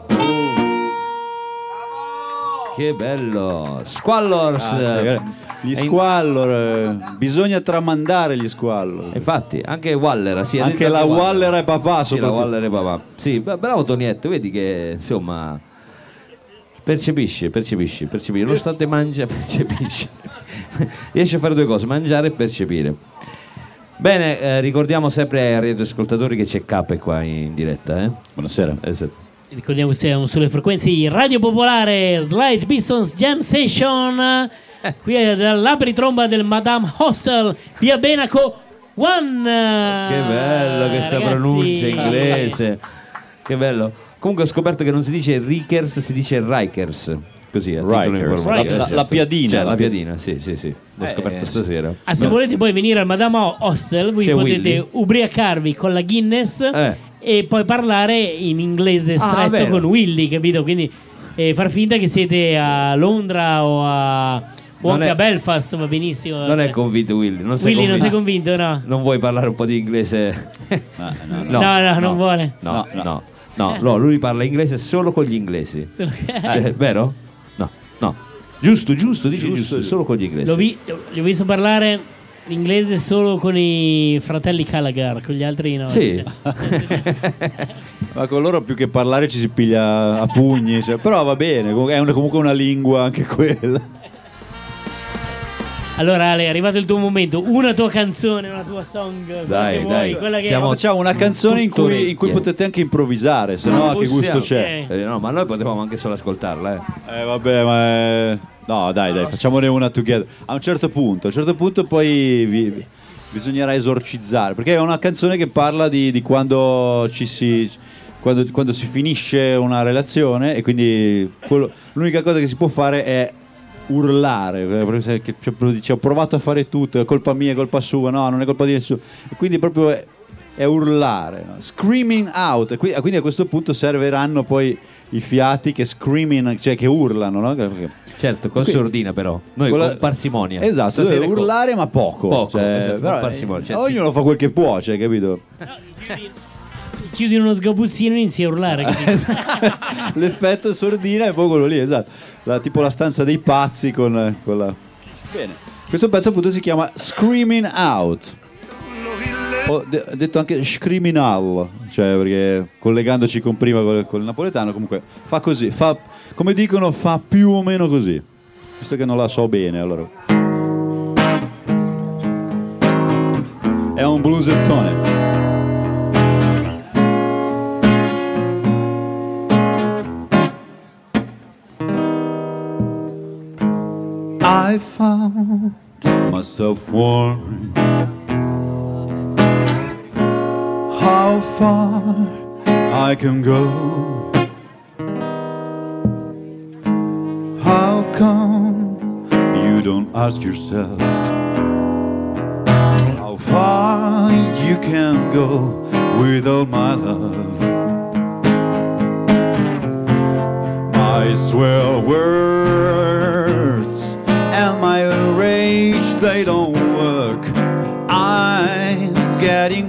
Speaker 1: Che bello! Squallors!
Speaker 6: Ah, gli
Speaker 1: È in-
Speaker 6: squallor, eh, bisogna tramandare gli squallor.
Speaker 1: Infatti, anche Waller, sì,
Speaker 6: Anche la Waller e papà
Speaker 1: Sì, la
Speaker 6: soprattutto.
Speaker 1: Waller e papà. Sì, beh, bravo Tonietto, vedi che insomma percepisce, percepisce, percepisce, nonostante mangia, percepisce. Riesce a fare due cose, mangiare e percepire. Bene, eh, ricordiamo sempre ai radioascoltatori che c'è Cape qua in diretta, eh?
Speaker 6: Buonasera.
Speaker 1: Esatto.
Speaker 2: Ricordiamo che siamo sulle frequenze di Radio Popolare, Slide Pistons Jam Session, qui dall'apritromba del Madame Hostel, via Benaco One.
Speaker 1: Che bello questa
Speaker 2: Ragazzi.
Speaker 1: pronuncia inglese. Che bello. Comunque ho scoperto che non si dice Rikers, si dice Rikers. Così, a titolo
Speaker 6: Rikers.
Speaker 1: informativo.
Speaker 6: La- la- la piadina.
Speaker 1: Cioè, la piadina, sì, sì, sì. L'ho
Speaker 6: Eh,
Speaker 1: scoperto
Speaker 6: sì.
Speaker 1: stasera.
Speaker 2: Ah, se volete poi venire al Madame Hostel, voi
Speaker 1: C'è
Speaker 2: potete
Speaker 1: Willy.
Speaker 2: ubriacarvi con la Guinness
Speaker 1: Eh.
Speaker 2: e poi parlare in inglese
Speaker 1: Ah,
Speaker 2: stretto
Speaker 1: vero.
Speaker 2: con Willy, capito? Quindi eh, far finta che siete a Londra o, a, o
Speaker 1: Non
Speaker 2: anche
Speaker 1: è-
Speaker 2: a Belfast, va benissimo.
Speaker 1: Non è convinto Willy, non sei
Speaker 2: Willy non sei
Speaker 1: convinto.
Speaker 2: convinto, no?
Speaker 1: Non vuoi parlare un po' di inglese?
Speaker 6: No, no,
Speaker 2: No, no, non vuole.
Speaker 1: No,
Speaker 6: No,
Speaker 1: no, no, no, lui parla inglese solo con gli inglesi.
Speaker 2: Solo che-
Speaker 1: Eh, vero? No, no. Giusto, giusto, dici giusto, solo con gli inglesi.
Speaker 2: L'ho vi- gli ho visto parlare l'inglese solo con i fratelli Gallagher, con gli altri no.
Speaker 1: Sì.
Speaker 6: Ma con loro più che parlare ci si piglia a pugni, cioè, però va bene, comunque è una- comunque una lingua anche quella.
Speaker 2: Allora Ale, è arrivato il tuo momento, una tua canzone, una tua song, quella
Speaker 1: Dai,
Speaker 2: che vuoi,
Speaker 1: dai.
Speaker 2: quella che
Speaker 1: Siamo-
Speaker 6: Facciamo una canzone in
Speaker 1: tutto
Speaker 6: cui, in cui
Speaker 1: orecchie.
Speaker 6: potete anche improvvisare, se no
Speaker 1: Non
Speaker 6: a che gusto
Speaker 1: possiamo.
Speaker 6: c'è?
Speaker 1: Eh, no, ma noi potevamo anche solo ascoltarla, eh.
Speaker 6: Eh vabbè, ma è- no, dai, dai, facciamone una together. A un certo punto, a un certo punto poi vi- bisognerà esorcizzare, perché è una canzone che parla di, di quando ci si quando, quando si finisce una relazione e quindi quello- l'unica cosa che si può fare è urlare, eh, perché se- che- cioè, proprio dice, ho provato a fare tutto, è colpa mia, è colpa sua, no, non è colpa di nessuno. E quindi proprio è, è urlare, no? Screaming out. E qui- quindi a questo punto serviranno poi i fiati che screaming, cioè che urlano, no? Perché-
Speaker 1: Certo, con
Speaker 6: Qui-
Speaker 1: sordina però. Noi
Speaker 6: con
Speaker 1: con,
Speaker 6: la-
Speaker 1: parsimonia.
Speaker 6: Esatto,
Speaker 1: Stasera
Speaker 6: deve
Speaker 1: con-
Speaker 6: urlare ma poco.
Speaker 1: Poco,
Speaker 6: cioè,
Speaker 1: esatto, con
Speaker 6: però,
Speaker 1: parsimonia,
Speaker 6: eh,
Speaker 1: cioè,
Speaker 6: ognuno fa quel che può, cioè, capito?
Speaker 2: chiudi uno sgabuzzino e inizi a urlare, capito?
Speaker 6: L'effetto sordina è un po' quello lì, esatto. La- tipo la stanza dei pazzi con, con la... Bene. Questo pezzo appunto si chiama Screaming Out. Ho de- detto anche Scriminal, cioè perché collegandoci con prima col, col napoletano, comunque fa così, fa, come dicono, fa più o meno così. Visto che non la so bene, allora. è un bluesettone. I found myself wondering how far I can go. How come you don't ask yourself how far you can go with all my love? My swell words and my rage, they don't work. I'm getting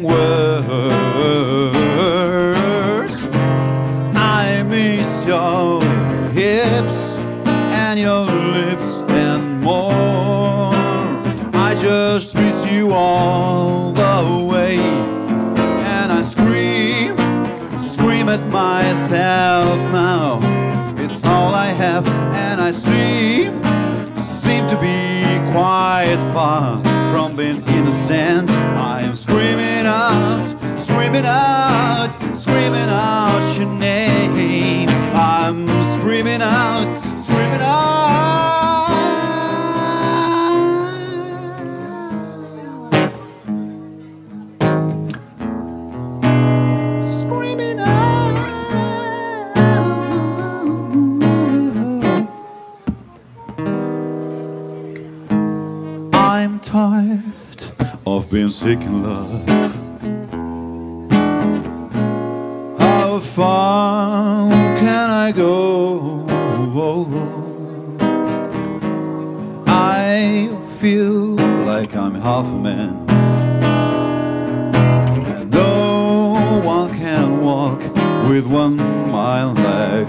Speaker 6: worse. I miss your hips and your lips and more. I just miss you all the way. And I scream, scream at myself now. It's all I have, and I seem, seem to be quite far from being innocent. I am screaming out, screaming out, screaming out your name. I'm screaming out, screaming out. Screaming out. I'm tired of being sick in love. How far can I go? I feel like I'm half a man, and no one can walk with one mile leg.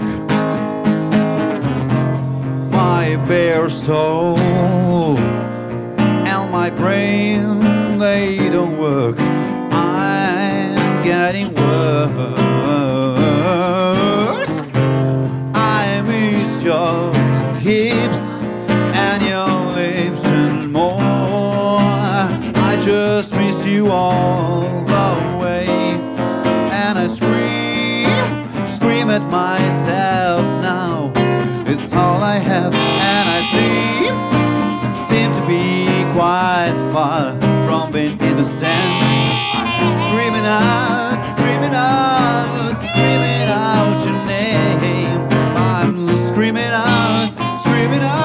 Speaker 6: My bare soul and my brain, they don't work. I'm getting worse. I miss your hips and your lips and more. I just miss you all the way. And I scream, scream at myself now. It's all I have, and I seem, seem to be quite far from being innocent. I'm screaming out, screaming out, screaming out your name. I'm screaming out, screaming out.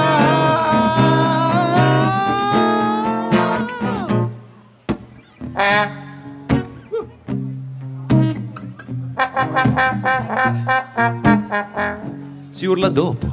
Speaker 6: Si urla dopo.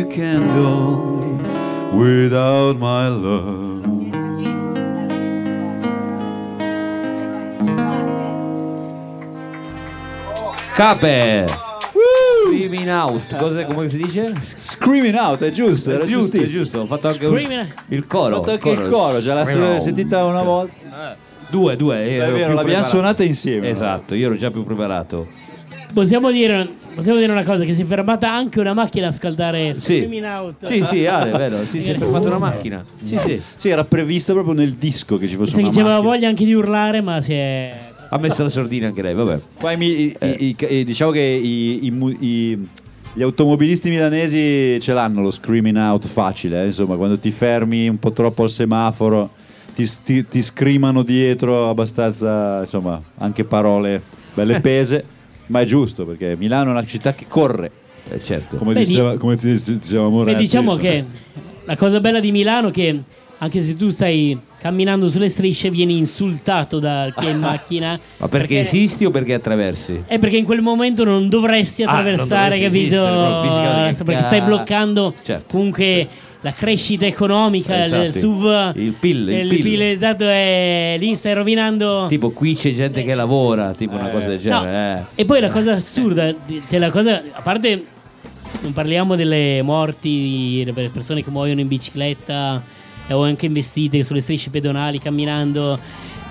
Speaker 6: can go without my love.
Speaker 1: Cape! Screaming out, cos'è, come si dice?
Speaker 6: Screaming out, è giusto, era
Speaker 1: È giusto, è
Speaker 6: giustissimo.
Speaker 1: giusto, ho fatto anche un-
Speaker 2: Screaming-
Speaker 1: il coro.
Speaker 6: Ho fatto anche il coro, già l'ho sentita una volta.
Speaker 1: Due, due. io
Speaker 6: È
Speaker 1: ero
Speaker 6: vero,
Speaker 1: più
Speaker 6: l'abbiamo
Speaker 1: preparato.
Speaker 6: suonata insieme.
Speaker 1: Esatto, io ero già più preparato.
Speaker 2: Possiamo dire, possiamo dire una cosa, che si è fermata anche una macchina a ascoltare
Speaker 1: Sì,
Speaker 2: Screaming Out.
Speaker 1: sì, sì, Ale, vero, sì, si è fermata una macchina. Sì, sì.
Speaker 6: Sì, era previsto proprio nel disco che ci fosse
Speaker 2: Sai
Speaker 6: una
Speaker 2: che c'aveva
Speaker 6: macchina.
Speaker 2: voglia anche di urlare, ma si è...
Speaker 1: Ha messo la sordina anche lei, vabbè.
Speaker 6: Qua i mi- i- i- i- diciamo che i- i mu- i- gli automobilisti milanesi ce l'hanno lo screaming out facile, eh, insomma, quando ti fermi un po' troppo al semaforo ti, ti, ti screamano dietro abbastanza, insomma, anche parole belle pese, ma è giusto perché Milano è una città che corre,
Speaker 1: Eh, certo.
Speaker 6: come,
Speaker 2: Beh,
Speaker 6: diceva, come ti diceva
Speaker 2: Beh,
Speaker 6: Moretti.
Speaker 2: diciamo
Speaker 6: insomma.
Speaker 2: che la cosa bella di Milano è che anche se tu stai camminando sulle strisce vieni insultato da chi è in macchina.
Speaker 1: Ma perché, esisti o perché attraversi?
Speaker 2: È perché in quel momento non dovresti
Speaker 1: Ah,
Speaker 2: attraversare,
Speaker 1: non dovresti
Speaker 2: capito?
Speaker 1: esistere, proprio fisicamente.
Speaker 2: Perché stai bloccando
Speaker 1: Certo.
Speaker 2: comunque la crescita economica
Speaker 1: Esatto.
Speaker 2: del S U V.
Speaker 1: Il P I L, il
Speaker 2: il
Speaker 1: P I L.
Speaker 2: P I L, esatto, è lì stai rovinando.
Speaker 1: Tipo qui c'è gente che lavora, tipo una cosa del
Speaker 2: No,
Speaker 1: genere. eh.
Speaker 2: E poi la cosa assurda, cioè la cosa, a parte non parliamo delle morti, delle persone che muoiono in bicicletta o anche investite sulle strisce pedonali camminando,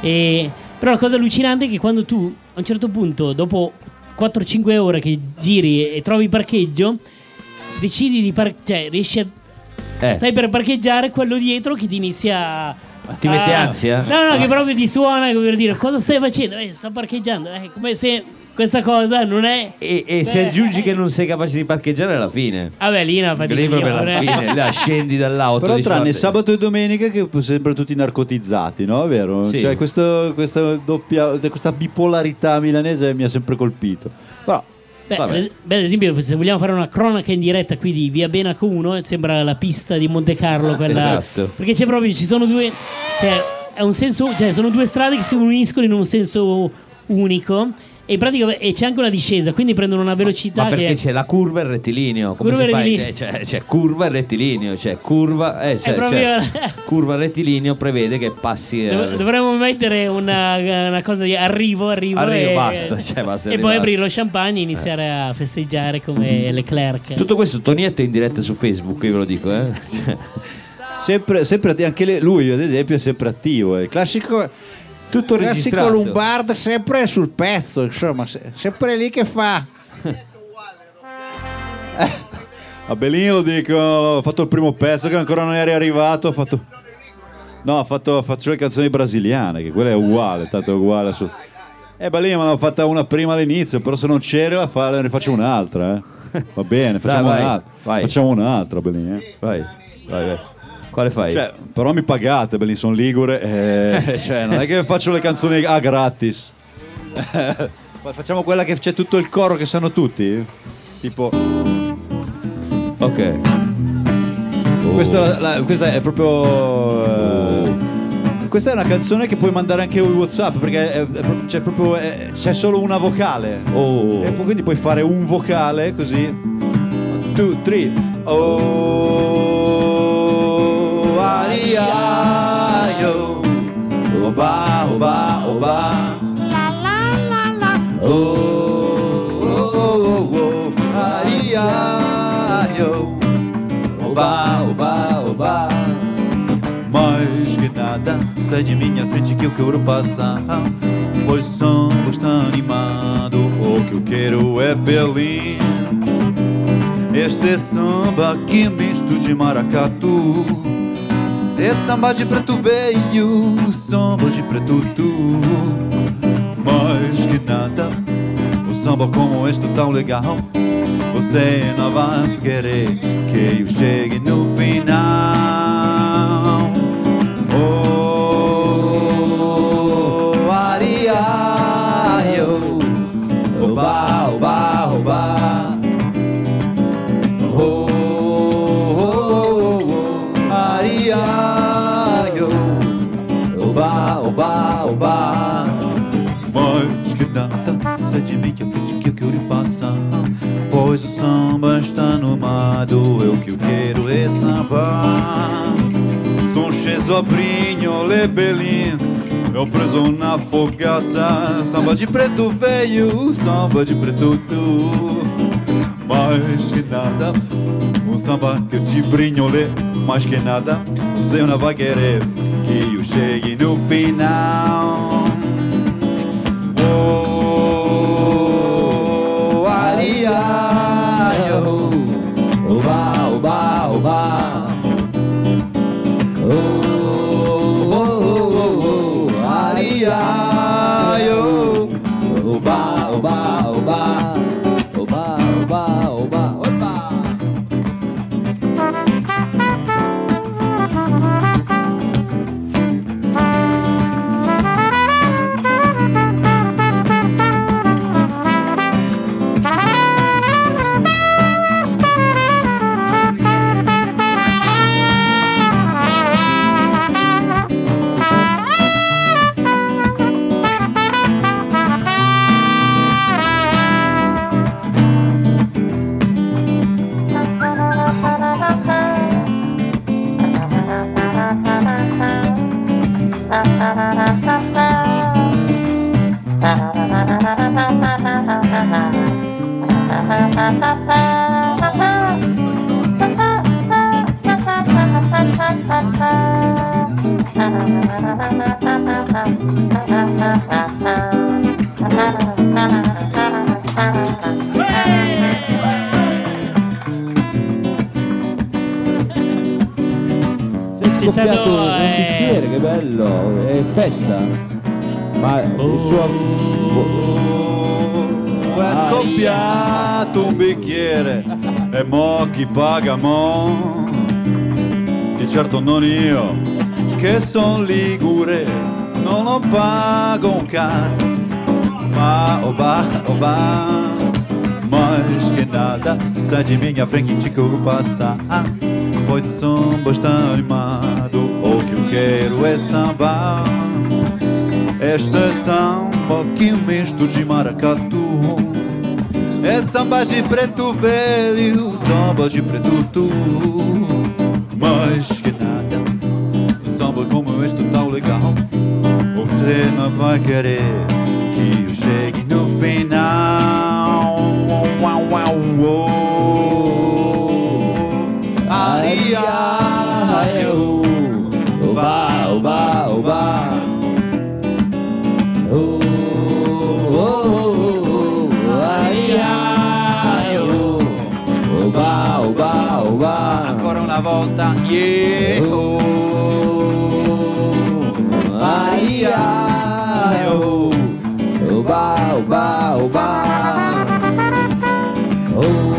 Speaker 2: e, però la cosa allucinante è che quando tu a un certo punto, dopo quattro cinque ore che giri e trovi parcheggio, decidi di par- cioè riesci a
Speaker 1: Eh.
Speaker 2: stai per parcheggiare, quello dietro che ti inizia a
Speaker 1: Ti mette
Speaker 2: a-
Speaker 1: ansia?
Speaker 2: No, no, che proprio ti suona, come per dire cosa stai facendo? Eh, sto parcheggiando, è come se questa cosa non è.
Speaker 1: E, e se aggiungi che non sei capace di parcheggiare alla fine.
Speaker 2: Vabbè, lì una fatica.
Speaker 1: Lì proprio alla fine, là scendi dall'auto.
Speaker 6: Però
Speaker 1: dici,
Speaker 6: tranne
Speaker 1: vabbè.
Speaker 6: sabato e domenica che sembrano tutti narcotizzati, no? È vero?
Speaker 1: Sì.
Speaker 6: Cioè questo, questa, doppia, questa bipolarità milanese mi ha sempre colpito. Però
Speaker 2: Beh,
Speaker 1: Vabbè.
Speaker 2: ad es- beh, ad esempio, se vogliamo fare una cronaca in diretta qui di Via Benaco uno, sembra la pista di Monte Carlo, quella.
Speaker 1: Esatto.
Speaker 2: Perché c'è proprio, ci sono due. Cioè, è un senso. Cioè, sono due strade che si uniscono in un senso unico. E in pratica e c'è anche una discesa, quindi prendono una velocità
Speaker 1: Ma perché
Speaker 2: che.
Speaker 1: c'è la curva e il rettilineo? Come
Speaker 2: Curva
Speaker 1: si
Speaker 2: e
Speaker 1: fa?
Speaker 2: rettilineo.
Speaker 1: Eh, C'è, c'è curva e rettilineo, cioè curva, eh, cioè,
Speaker 2: proprio-
Speaker 1: cioè, curva e rettilineo prevede che passi. eh,
Speaker 2: Dov- dovremmo mettere una, una cosa di arrivo, arrivo,
Speaker 1: Arrivo,
Speaker 2: e,
Speaker 1: basta, cioè, basta
Speaker 2: e poi
Speaker 1: arrivare.
Speaker 2: aprire lo champagne e iniziare a festeggiare come Leclerc.
Speaker 1: Tutto questo Tonietto è in diretta su Facebook, io ve lo dico, eh. Cioè,
Speaker 6: sempre, sempre atti- anche le- lui ad esempio è sempre attivo. È il classico,
Speaker 1: tutto
Speaker 5: Classico
Speaker 1: registrato.
Speaker 5: Lombardo sempre sul pezzo, insomma, se- sempre lì che fa.
Speaker 6: a Bellini lo dico, ho fatto il primo pezzo che ancora non eri arrivato, ho fatto... No, ha fatto, faccio le canzoni brasiliane, che quella è uguale, tanto è uguale su... Eh, Bellini me l'ho fatta una prima all'inizio, però se non c'eri la fa, ne faccio un'altra, eh. Va bene, facciamo
Speaker 1: vai,
Speaker 6: un'altra.
Speaker 1: vai.
Speaker 6: Facciamo un'altra, Bellini, eh.
Speaker 1: Vai, vai, vai. Quale fai?
Speaker 6: Cioè, però mi pagate, Bellini, sono ligure, eh, cioè, non è che faccio le canzoni a gratis. Facciamo quella che c'è tutto il coro che sanno tutti, tipo...
Speaker 1: ok.
Speaker 6: Questa, è la- la- questa è proprio. eh, questa è una canzone che puoi mandare anche su WhatsApp perché è- è pro- c'è proprio è- c'è solo una vocale.
Speaker 1: Oh.
Speaker 6: E poi quindi puoi fare un vocale così. One, two, three. Oh, ariaio. Oba, oba, oba. Oh, oh, oh, oh, ariaio. Oba, oba, oba. Mais que nada, sai de minha frente que eu quero passar. Pois samba está animado, o que eu quero é Belém. Este é samba que misto de maracatu. É samba de preto veio, samba de preto tu. Mais que nada, um samba como este tão legal. Você não vai querer que eu chegue no final. Oh, ariaio. Oba, oba, oba. Oh, oh, oh, oh, ariaio. Oba, oba, oba. Mais que nada, sai de mim que a frente que eu quero passar. Pois pois o samba está no mato. Eu que eu quero é samba. Sou um chesobrinho, lebelinho, eu preso na fogaça. Samba de preto veio, samba de preto tu. Mais que nada, um samba que eu te brinholê. Mais que nada, você não vai querer que eu chegue no final. Oh, aria, oh, oba, oba, oba. Oh, oh, oh, oh, aria, oh, oba, oba, oba, oba, oba, oba, oba.
Speaker 1: Sei
Speaker 2: stato,
Speaker 1: scoppiato un
Speaker 2: eh,
Speaker 1: bicchiere, che bello, è festa. Ma il suo...
Speaker 6: Oh, è scoppiato un bicchiere e mo chi paga mo? Di certo non io, che son ligure, non lo pago un cazzo. Ma oba, oba, mais que nada, sai de minha frente te que eu vou passar. Pois o samba está animado, o que eu quero é samba. Este samba que misto de maracatu. É samba de preto velho, samba de preto tu. Mais que nada, samba como este tão legal. Você não vai querer que eu chegue no final. Uau, uau, uau. Aria, eu, oba, oba, oba. Oh, oh, oh, oh, aria, eu, oba, oba, oba. Ancora una volta, yeah, oh, aria, eu, oba, oba, oba. Oh.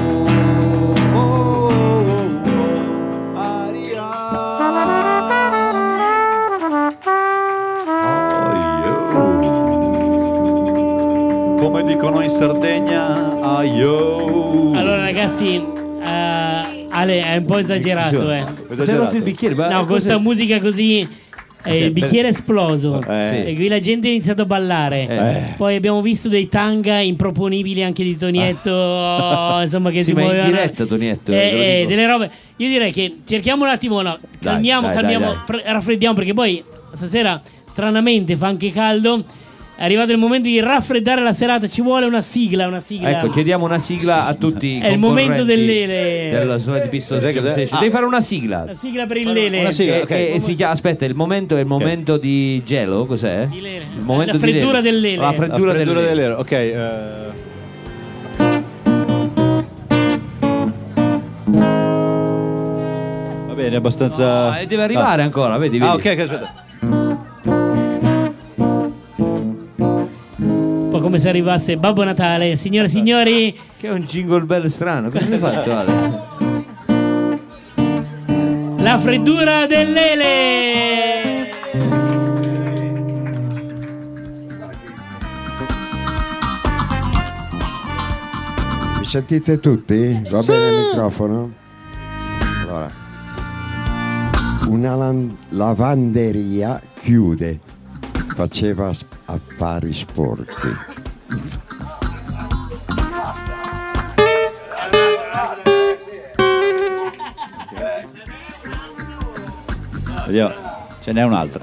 Speaker 6: Come dicono in Sardegna, aio.
Speaker 2: Allora ragazzi, eh, Ale è un po' esagerato, eh.
Speaker 1: Si è rotto il bicchiere, ma
Speaker 2: No, con questa musica così eh, il bicchiere è esploso
Speaker 6: Eh.
Speaker 2: e qui la gente ha iniziato a ballare.
Speaker 1: Eh.
Speaker 2: Poi abbiamo visto dei tanga improponibili anche di Tonietto, oh, insomma, che
Speaker 1: Sì,
Speaker 2: si
Speaker 1: ma in
Speaker 2: muovevano.
Speaker 1: diretta, Tonietto,
Speaker 2: Eh,
Speaker 1: eh, te lo
Speaker 2: eh,
Speaker 1: dico.
Speaker 2: delle robe. Io direi che cerchiamo un attimo, no, calmiamo,
Speaker 1: dai,
Speaker 2: calmiamo,
Speaker 1: dai, dai.
Speaker 2: fre- raffreddiamo, perché poi stasera stranamente fa anche caldo. È arrivato il momento di raffreddare la serata, ci vuole una sigla, una sigla.
Speaker 1: Ecco, chiediamo una sigla a tutti i
Speaker 2: È il momento
Speaker 1: concorrenti
Speaker 2: dell'ele.
Speaker 1: dello Slide Pistol
Speaker 6: Cos'è, cos'è?
Speaker 1: Station.
Speaker 6: Ah.
Speaker 1: Devi fare una sigla.
Speaker 2: La sigla per il Lele.
Speaker 6: Una sigla,
Speaker 1: E-
Speaker 6: ok.
Speaker 1: e- e si chiama- aspetta, il momento è il momento di gelo, cos'è?
Speaker 2: Di Lele.
Speaker 1: Il momento
Speaker 2: La
Speaker 1: di
Speaker 2: freddura
Speaker 1: Lele.
Speaker 2: del Lele.
Speaker 1: La
Speaker 6: La
Speaker 1: freddura,
Speaker 6: freddura
Speaker 1: del Lele.
Speaker 6: dell'ero, ok. eh. Va bene, abbastanza.
Speaker 1: Ah, e deve arrivare ancora, vedi, vedi.
Speaker 6: Ah, ok, ok, aspetta.
Speaker 2: Un po' come se arrivasse Babbo Natale. Signore e signori,
Speaker 1: Che è un jingle bell strano. Cosa hai fatto, Ale?
Speaker 2: la freddura del Lele.
Speaker 7: Mi sentite tutti? Va bene il microfono? Allora, una lan- lavanderia chiude, faceva s- affari sporchi.
Speaker 6: Vediamo. Ce n'è un'altra.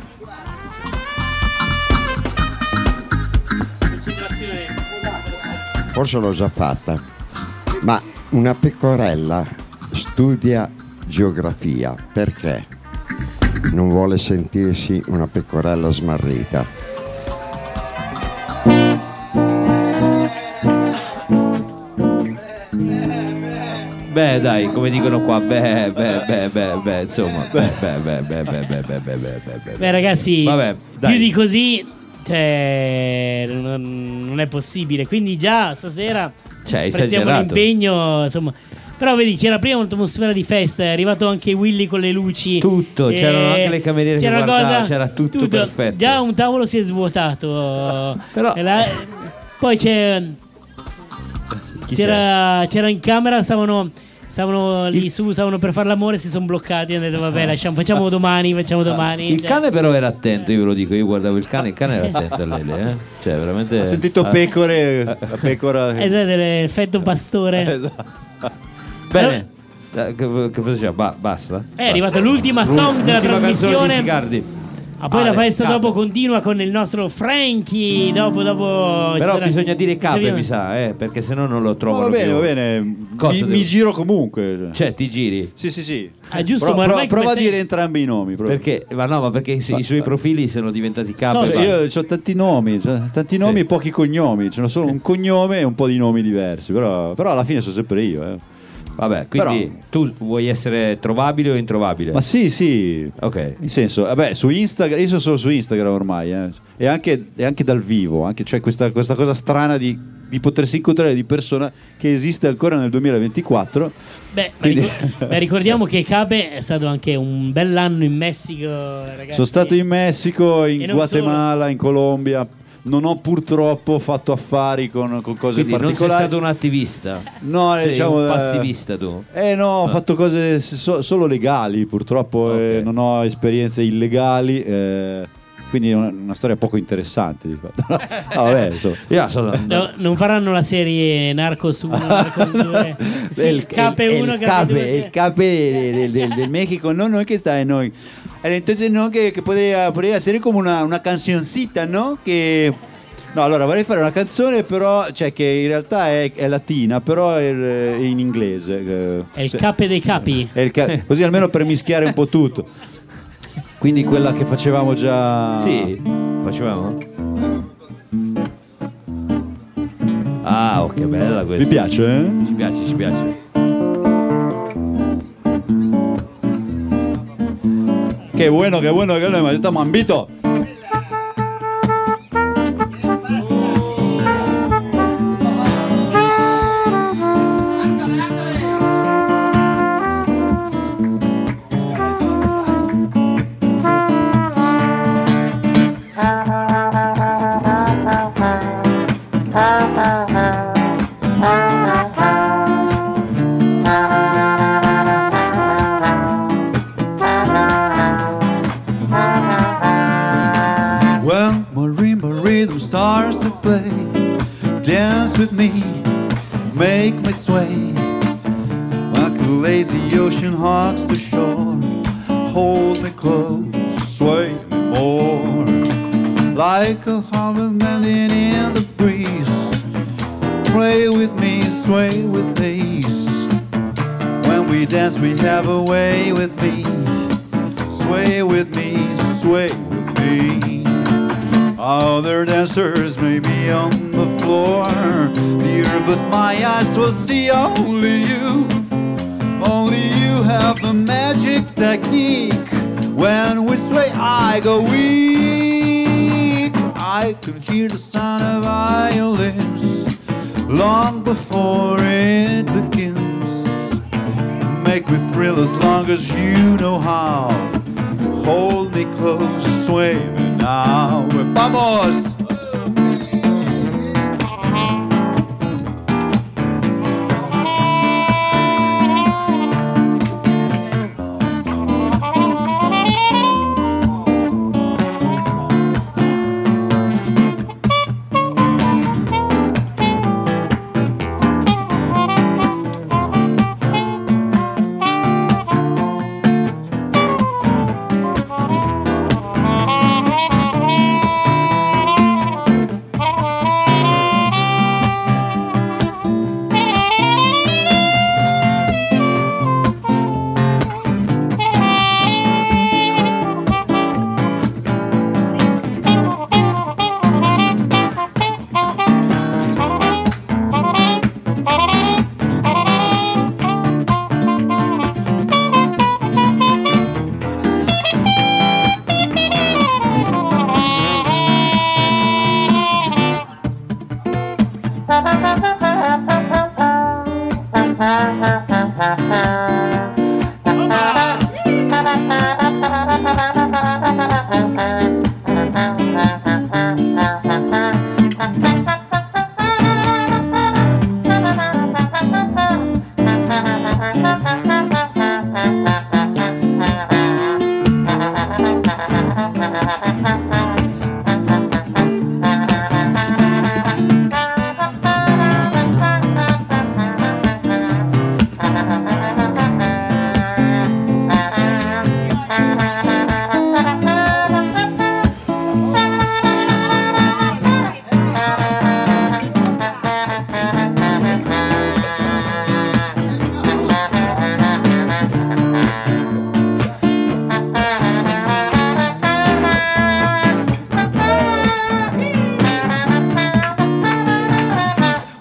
Speaker 7: Forse l'ho già fatta, ma una pecorella studia geografia perché non vuole sentirsi una pecorella smarrita.
Speaker 1: Beh, dai, come dicono qua, beh, beh, beh, beh, beh, insomma, beh, beh, beh, beh, beh, beh, beh, beh, beh, beh.
Speaker 2: Beh, ragazzi,
Speaker 1: Vabbè, dai.
Speaker 2: più di così, cioè, non, non è possibile. Quindi già stasera
Speaker 1: Cioè,
Speaker 2: apprezziamo
Speaker 1: esagerato.
Speaker 2: l'impegno, insomma. Però vedi, c'era prima un'atmosfera di festa, è arrivato anche Willy con le luci.
Speaker 1: Tutto,
Speaker 2: e
Speaker 1: c'erano anche le cameriere che
Speaker 2: c'era una
Speaker 1: guardavano,
Speaker 2: cosa,
Speaker 1: c'era tutto perfetto.
Speaker 2: Già un tavolo si è svuotato.
Speaker 1: Però-
Speaker 2: E la- poi c'è,
Speaker 1: Chi
Speaker 2: c'era, c'era in camera, stavano, stavano lì su, stavano per fare l'amore, si sono bloccati e hanno detto vabbè, lasciamo, facciamo domani, facciamo domani.
Speaker 1: Il
Speaker 2: Cioè,
Speaker 1: cane però era attento, io ve lo dico, io guardavo il cane, il cane era attento a Lele, eh? Cioè veramente...
Speaker 6: Ha sentito
Speaker 1: Ah,
Speaker 6: pecore, la pecora.
Speaker 2: esatto, l'effetto pastore.
Speaker 6: Esatto.
Speaker 1: Bene, Eh, che, che faceva? Ba- basta?
Speaker 2: È arrivata l'ultima song della
Speaker 1: L'ultima canzone di
Speaker 2: trasmissione.
Speaker 1: Sicardi.
Speaker 2: Ah, poi
Speaker 1: Ale,
Speaker 2: la festa
Speaker 1: Cape.
Speaker 2: dopo continua con il nostro Frankie. Dopo, dopo.
Speaker 1: Però
Speaker 2: ci sarà-
Speaker 1: bisogna dire cape,
Speaker 2: ci-
Speaker 1: mi sa, eh, perché sennò non lo
Speaker 6: No,
Speaker 1: trovano
Speaker 6: va bene,
Speaker 1: più.
Speaker 6: va bene.
Speaker 1: Cosa
Speaker 6: Mi,
Speaker 1: devo-
Speaker 6: mi giro comunque.
Speaker 1: Cioè, ti giri?
Speaker 6: Sì, sì, sì.
Speaker 2: Ah, giusto,
Speaker 6: Pro-
Speaker 2: ma
Speaker 6: pro-
Speaker 2: ormai
Speaker 6: prova
Speaker 2: come
Speaker 6: a
Speaker 2: sei-
Speaker 6: dire entrambi i nomi. proprio.
Speaker 1: Perché? Ma no, ma perché i, i suoi profili sono diventati cape.
Speaker 2: So,
Speaker 6: Cioè,
Speaker 2: Cioè,
Speaker 6: io ho tanti nomi, cioè, tanti nomi
Speaker 1: Sì.
Speaker 6: e pochi cognomi. C'è solo un cognome e un po' di nomi diversi. Però, però alla fine sono sempre io. Eh.
Speaker 1: Vabbè, quindi tu vuoi essere trovabile o introvabile?
Speaker 6: Ma sì, sì.
Speaker 1: Ok.
Speaker 6: In senso, vabbè, su Instagram, io sono solo su Instagram ormai, eh. e, anche, e anche dal vivo, anche, cioè questa, questa cosa strana di, di potersi incontrare di persona che esiste ancora nel duemilaventiquattro.
Speaker 2: Beh, ma
Speaker 6: Quindi-
Speaker 2: ricor- beh, ricordiamo che Cape è stato anche un bell'anno in Messico, ragazzi.
Speaker 6: Sono stato in Messico,
Speaker 2: E
Speaker 6: in
Speaker 2: non
Speaker 6: Guatemala, in Colombia. Non ho purtroppo fatto affari con, con cose
Speaker 1: Quindi non sei
Speaker 6: particolari.
Speaker 1: stato un attivista.
Speaker 6: No, eh,
Speaker 1: Sei
Speaker 6: diciamo,
Speaker 1: un
Speaker 6: eh,
Speaker 1: passivista tu.
Speaker 6: Eh no, ho fatto cose so- solo legali, purtroppo
Speaker 1: Ok.
Speaker 6: eh, non ho esperienze illegali, eh, quindi è una, una storia poco interessante di fatto. No, vabbè, insomma.
Speaker 1: Io sono...
Speaker 2: No, non faranno la serie Narcos uno, Narcos due. Sì,
Speaker 6: el,
Speaker 2: Cape
Speaker 6: el-
Speaker 2: uno,
Speaker 6: el
Speaker 2: Cape
Speaker 6: cape,
Speaker 2: due.
Speaker 6: el cape de- de- de- del México, no, no es que está en hoy. Entonces, no, que, que podría, podría ser como una, una cancioncita, ¿no? Que... No, allora vorrei fare una canzone, però, cioè, che in realtà è, è latina, però è, è in inglese. eh,
Speaker 2: È il
Speaker 6: se-
Speaker 2: Cape dei capi.
Speaker 6: è il ca- così almeno per mischiare un po' tutto. Quindi quella che facevamo già.
Speaker 1: Sì, facevamo. Ah, oh, che bella questa.
Speaker 6: Vi piace, eh?
Speaker 1: Ci piace, ci piace.
Speaker 6: Che bueno, che bueno, che bueno, ma mambito. When marimba rhythm starts to play, dance with me, make me sway. Like the lazy ocean hugs the shore, hold me close, sway me more. Like a harvest melting in the breeze, play with me, sway with ease. When we dance we have a way with me, sway with me, sway with me. Other dancers may be on the floor, dear, but my eyes will see only you. Only you have the magic technique. When we sway, I go weak. I can hear the sound of violins long before it begins. Make me thrill as long as you know how. Hold me close, sway me now. ¡Vamos!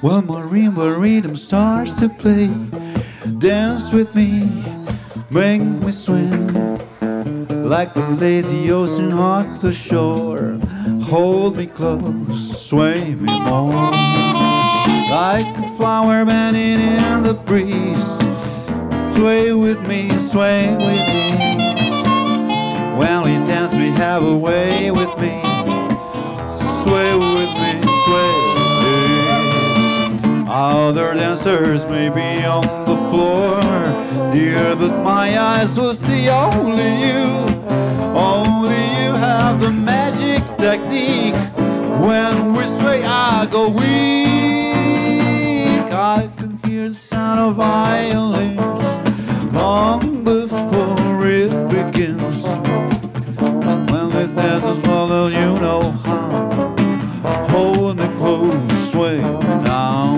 Speaker 6: One marimba rhythm starts to play. Dance with me, make me swim like the lazy ocean on the shore. Hold me close, sway me more, like a flower bending in the breeze. Sway with me, sway with me. When we dance we have a way with me. Sway with me, sway with me. Other dancers may be on the floor, dear, but my eyes will see only you. Only you have the magic technique. When we sway I go weak. I can hear the sound of violins long before it begins. When this dance is well, you know how. Hold me close, sway me down.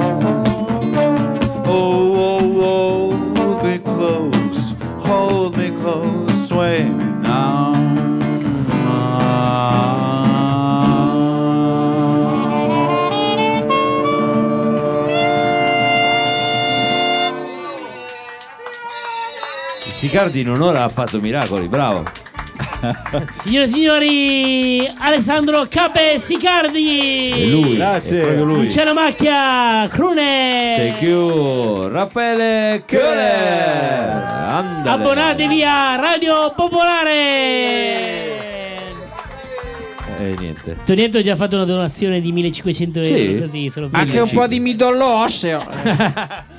Speaker 6: Oh, oh, oh, hold me close, hold me close, sway me down.
Speaker 1: Sicardi in onore ha fatto miracoli, bravo.
Speaker 2: Signore e signori, Alessandro Cape Sicardi.
Speaker 1: E lui,
Speaker 6: Grazie.
Speaker 1: è proprio lui.
Speaker 2: Luciano Macchia, Crune.
Speaker 1: Thank you, Raffaele Köhler. Andale.
Speaker 2: Abbonatevi a Radio Popolare.
Speaker 1: E niente.
Speaker 2: Tonietto ha già fatto una donazione di millecinquecento
Speaker 1: Sì.
Speaker 2: euro, così solo per
Speaker 5: Anche un po' di midollo osseo.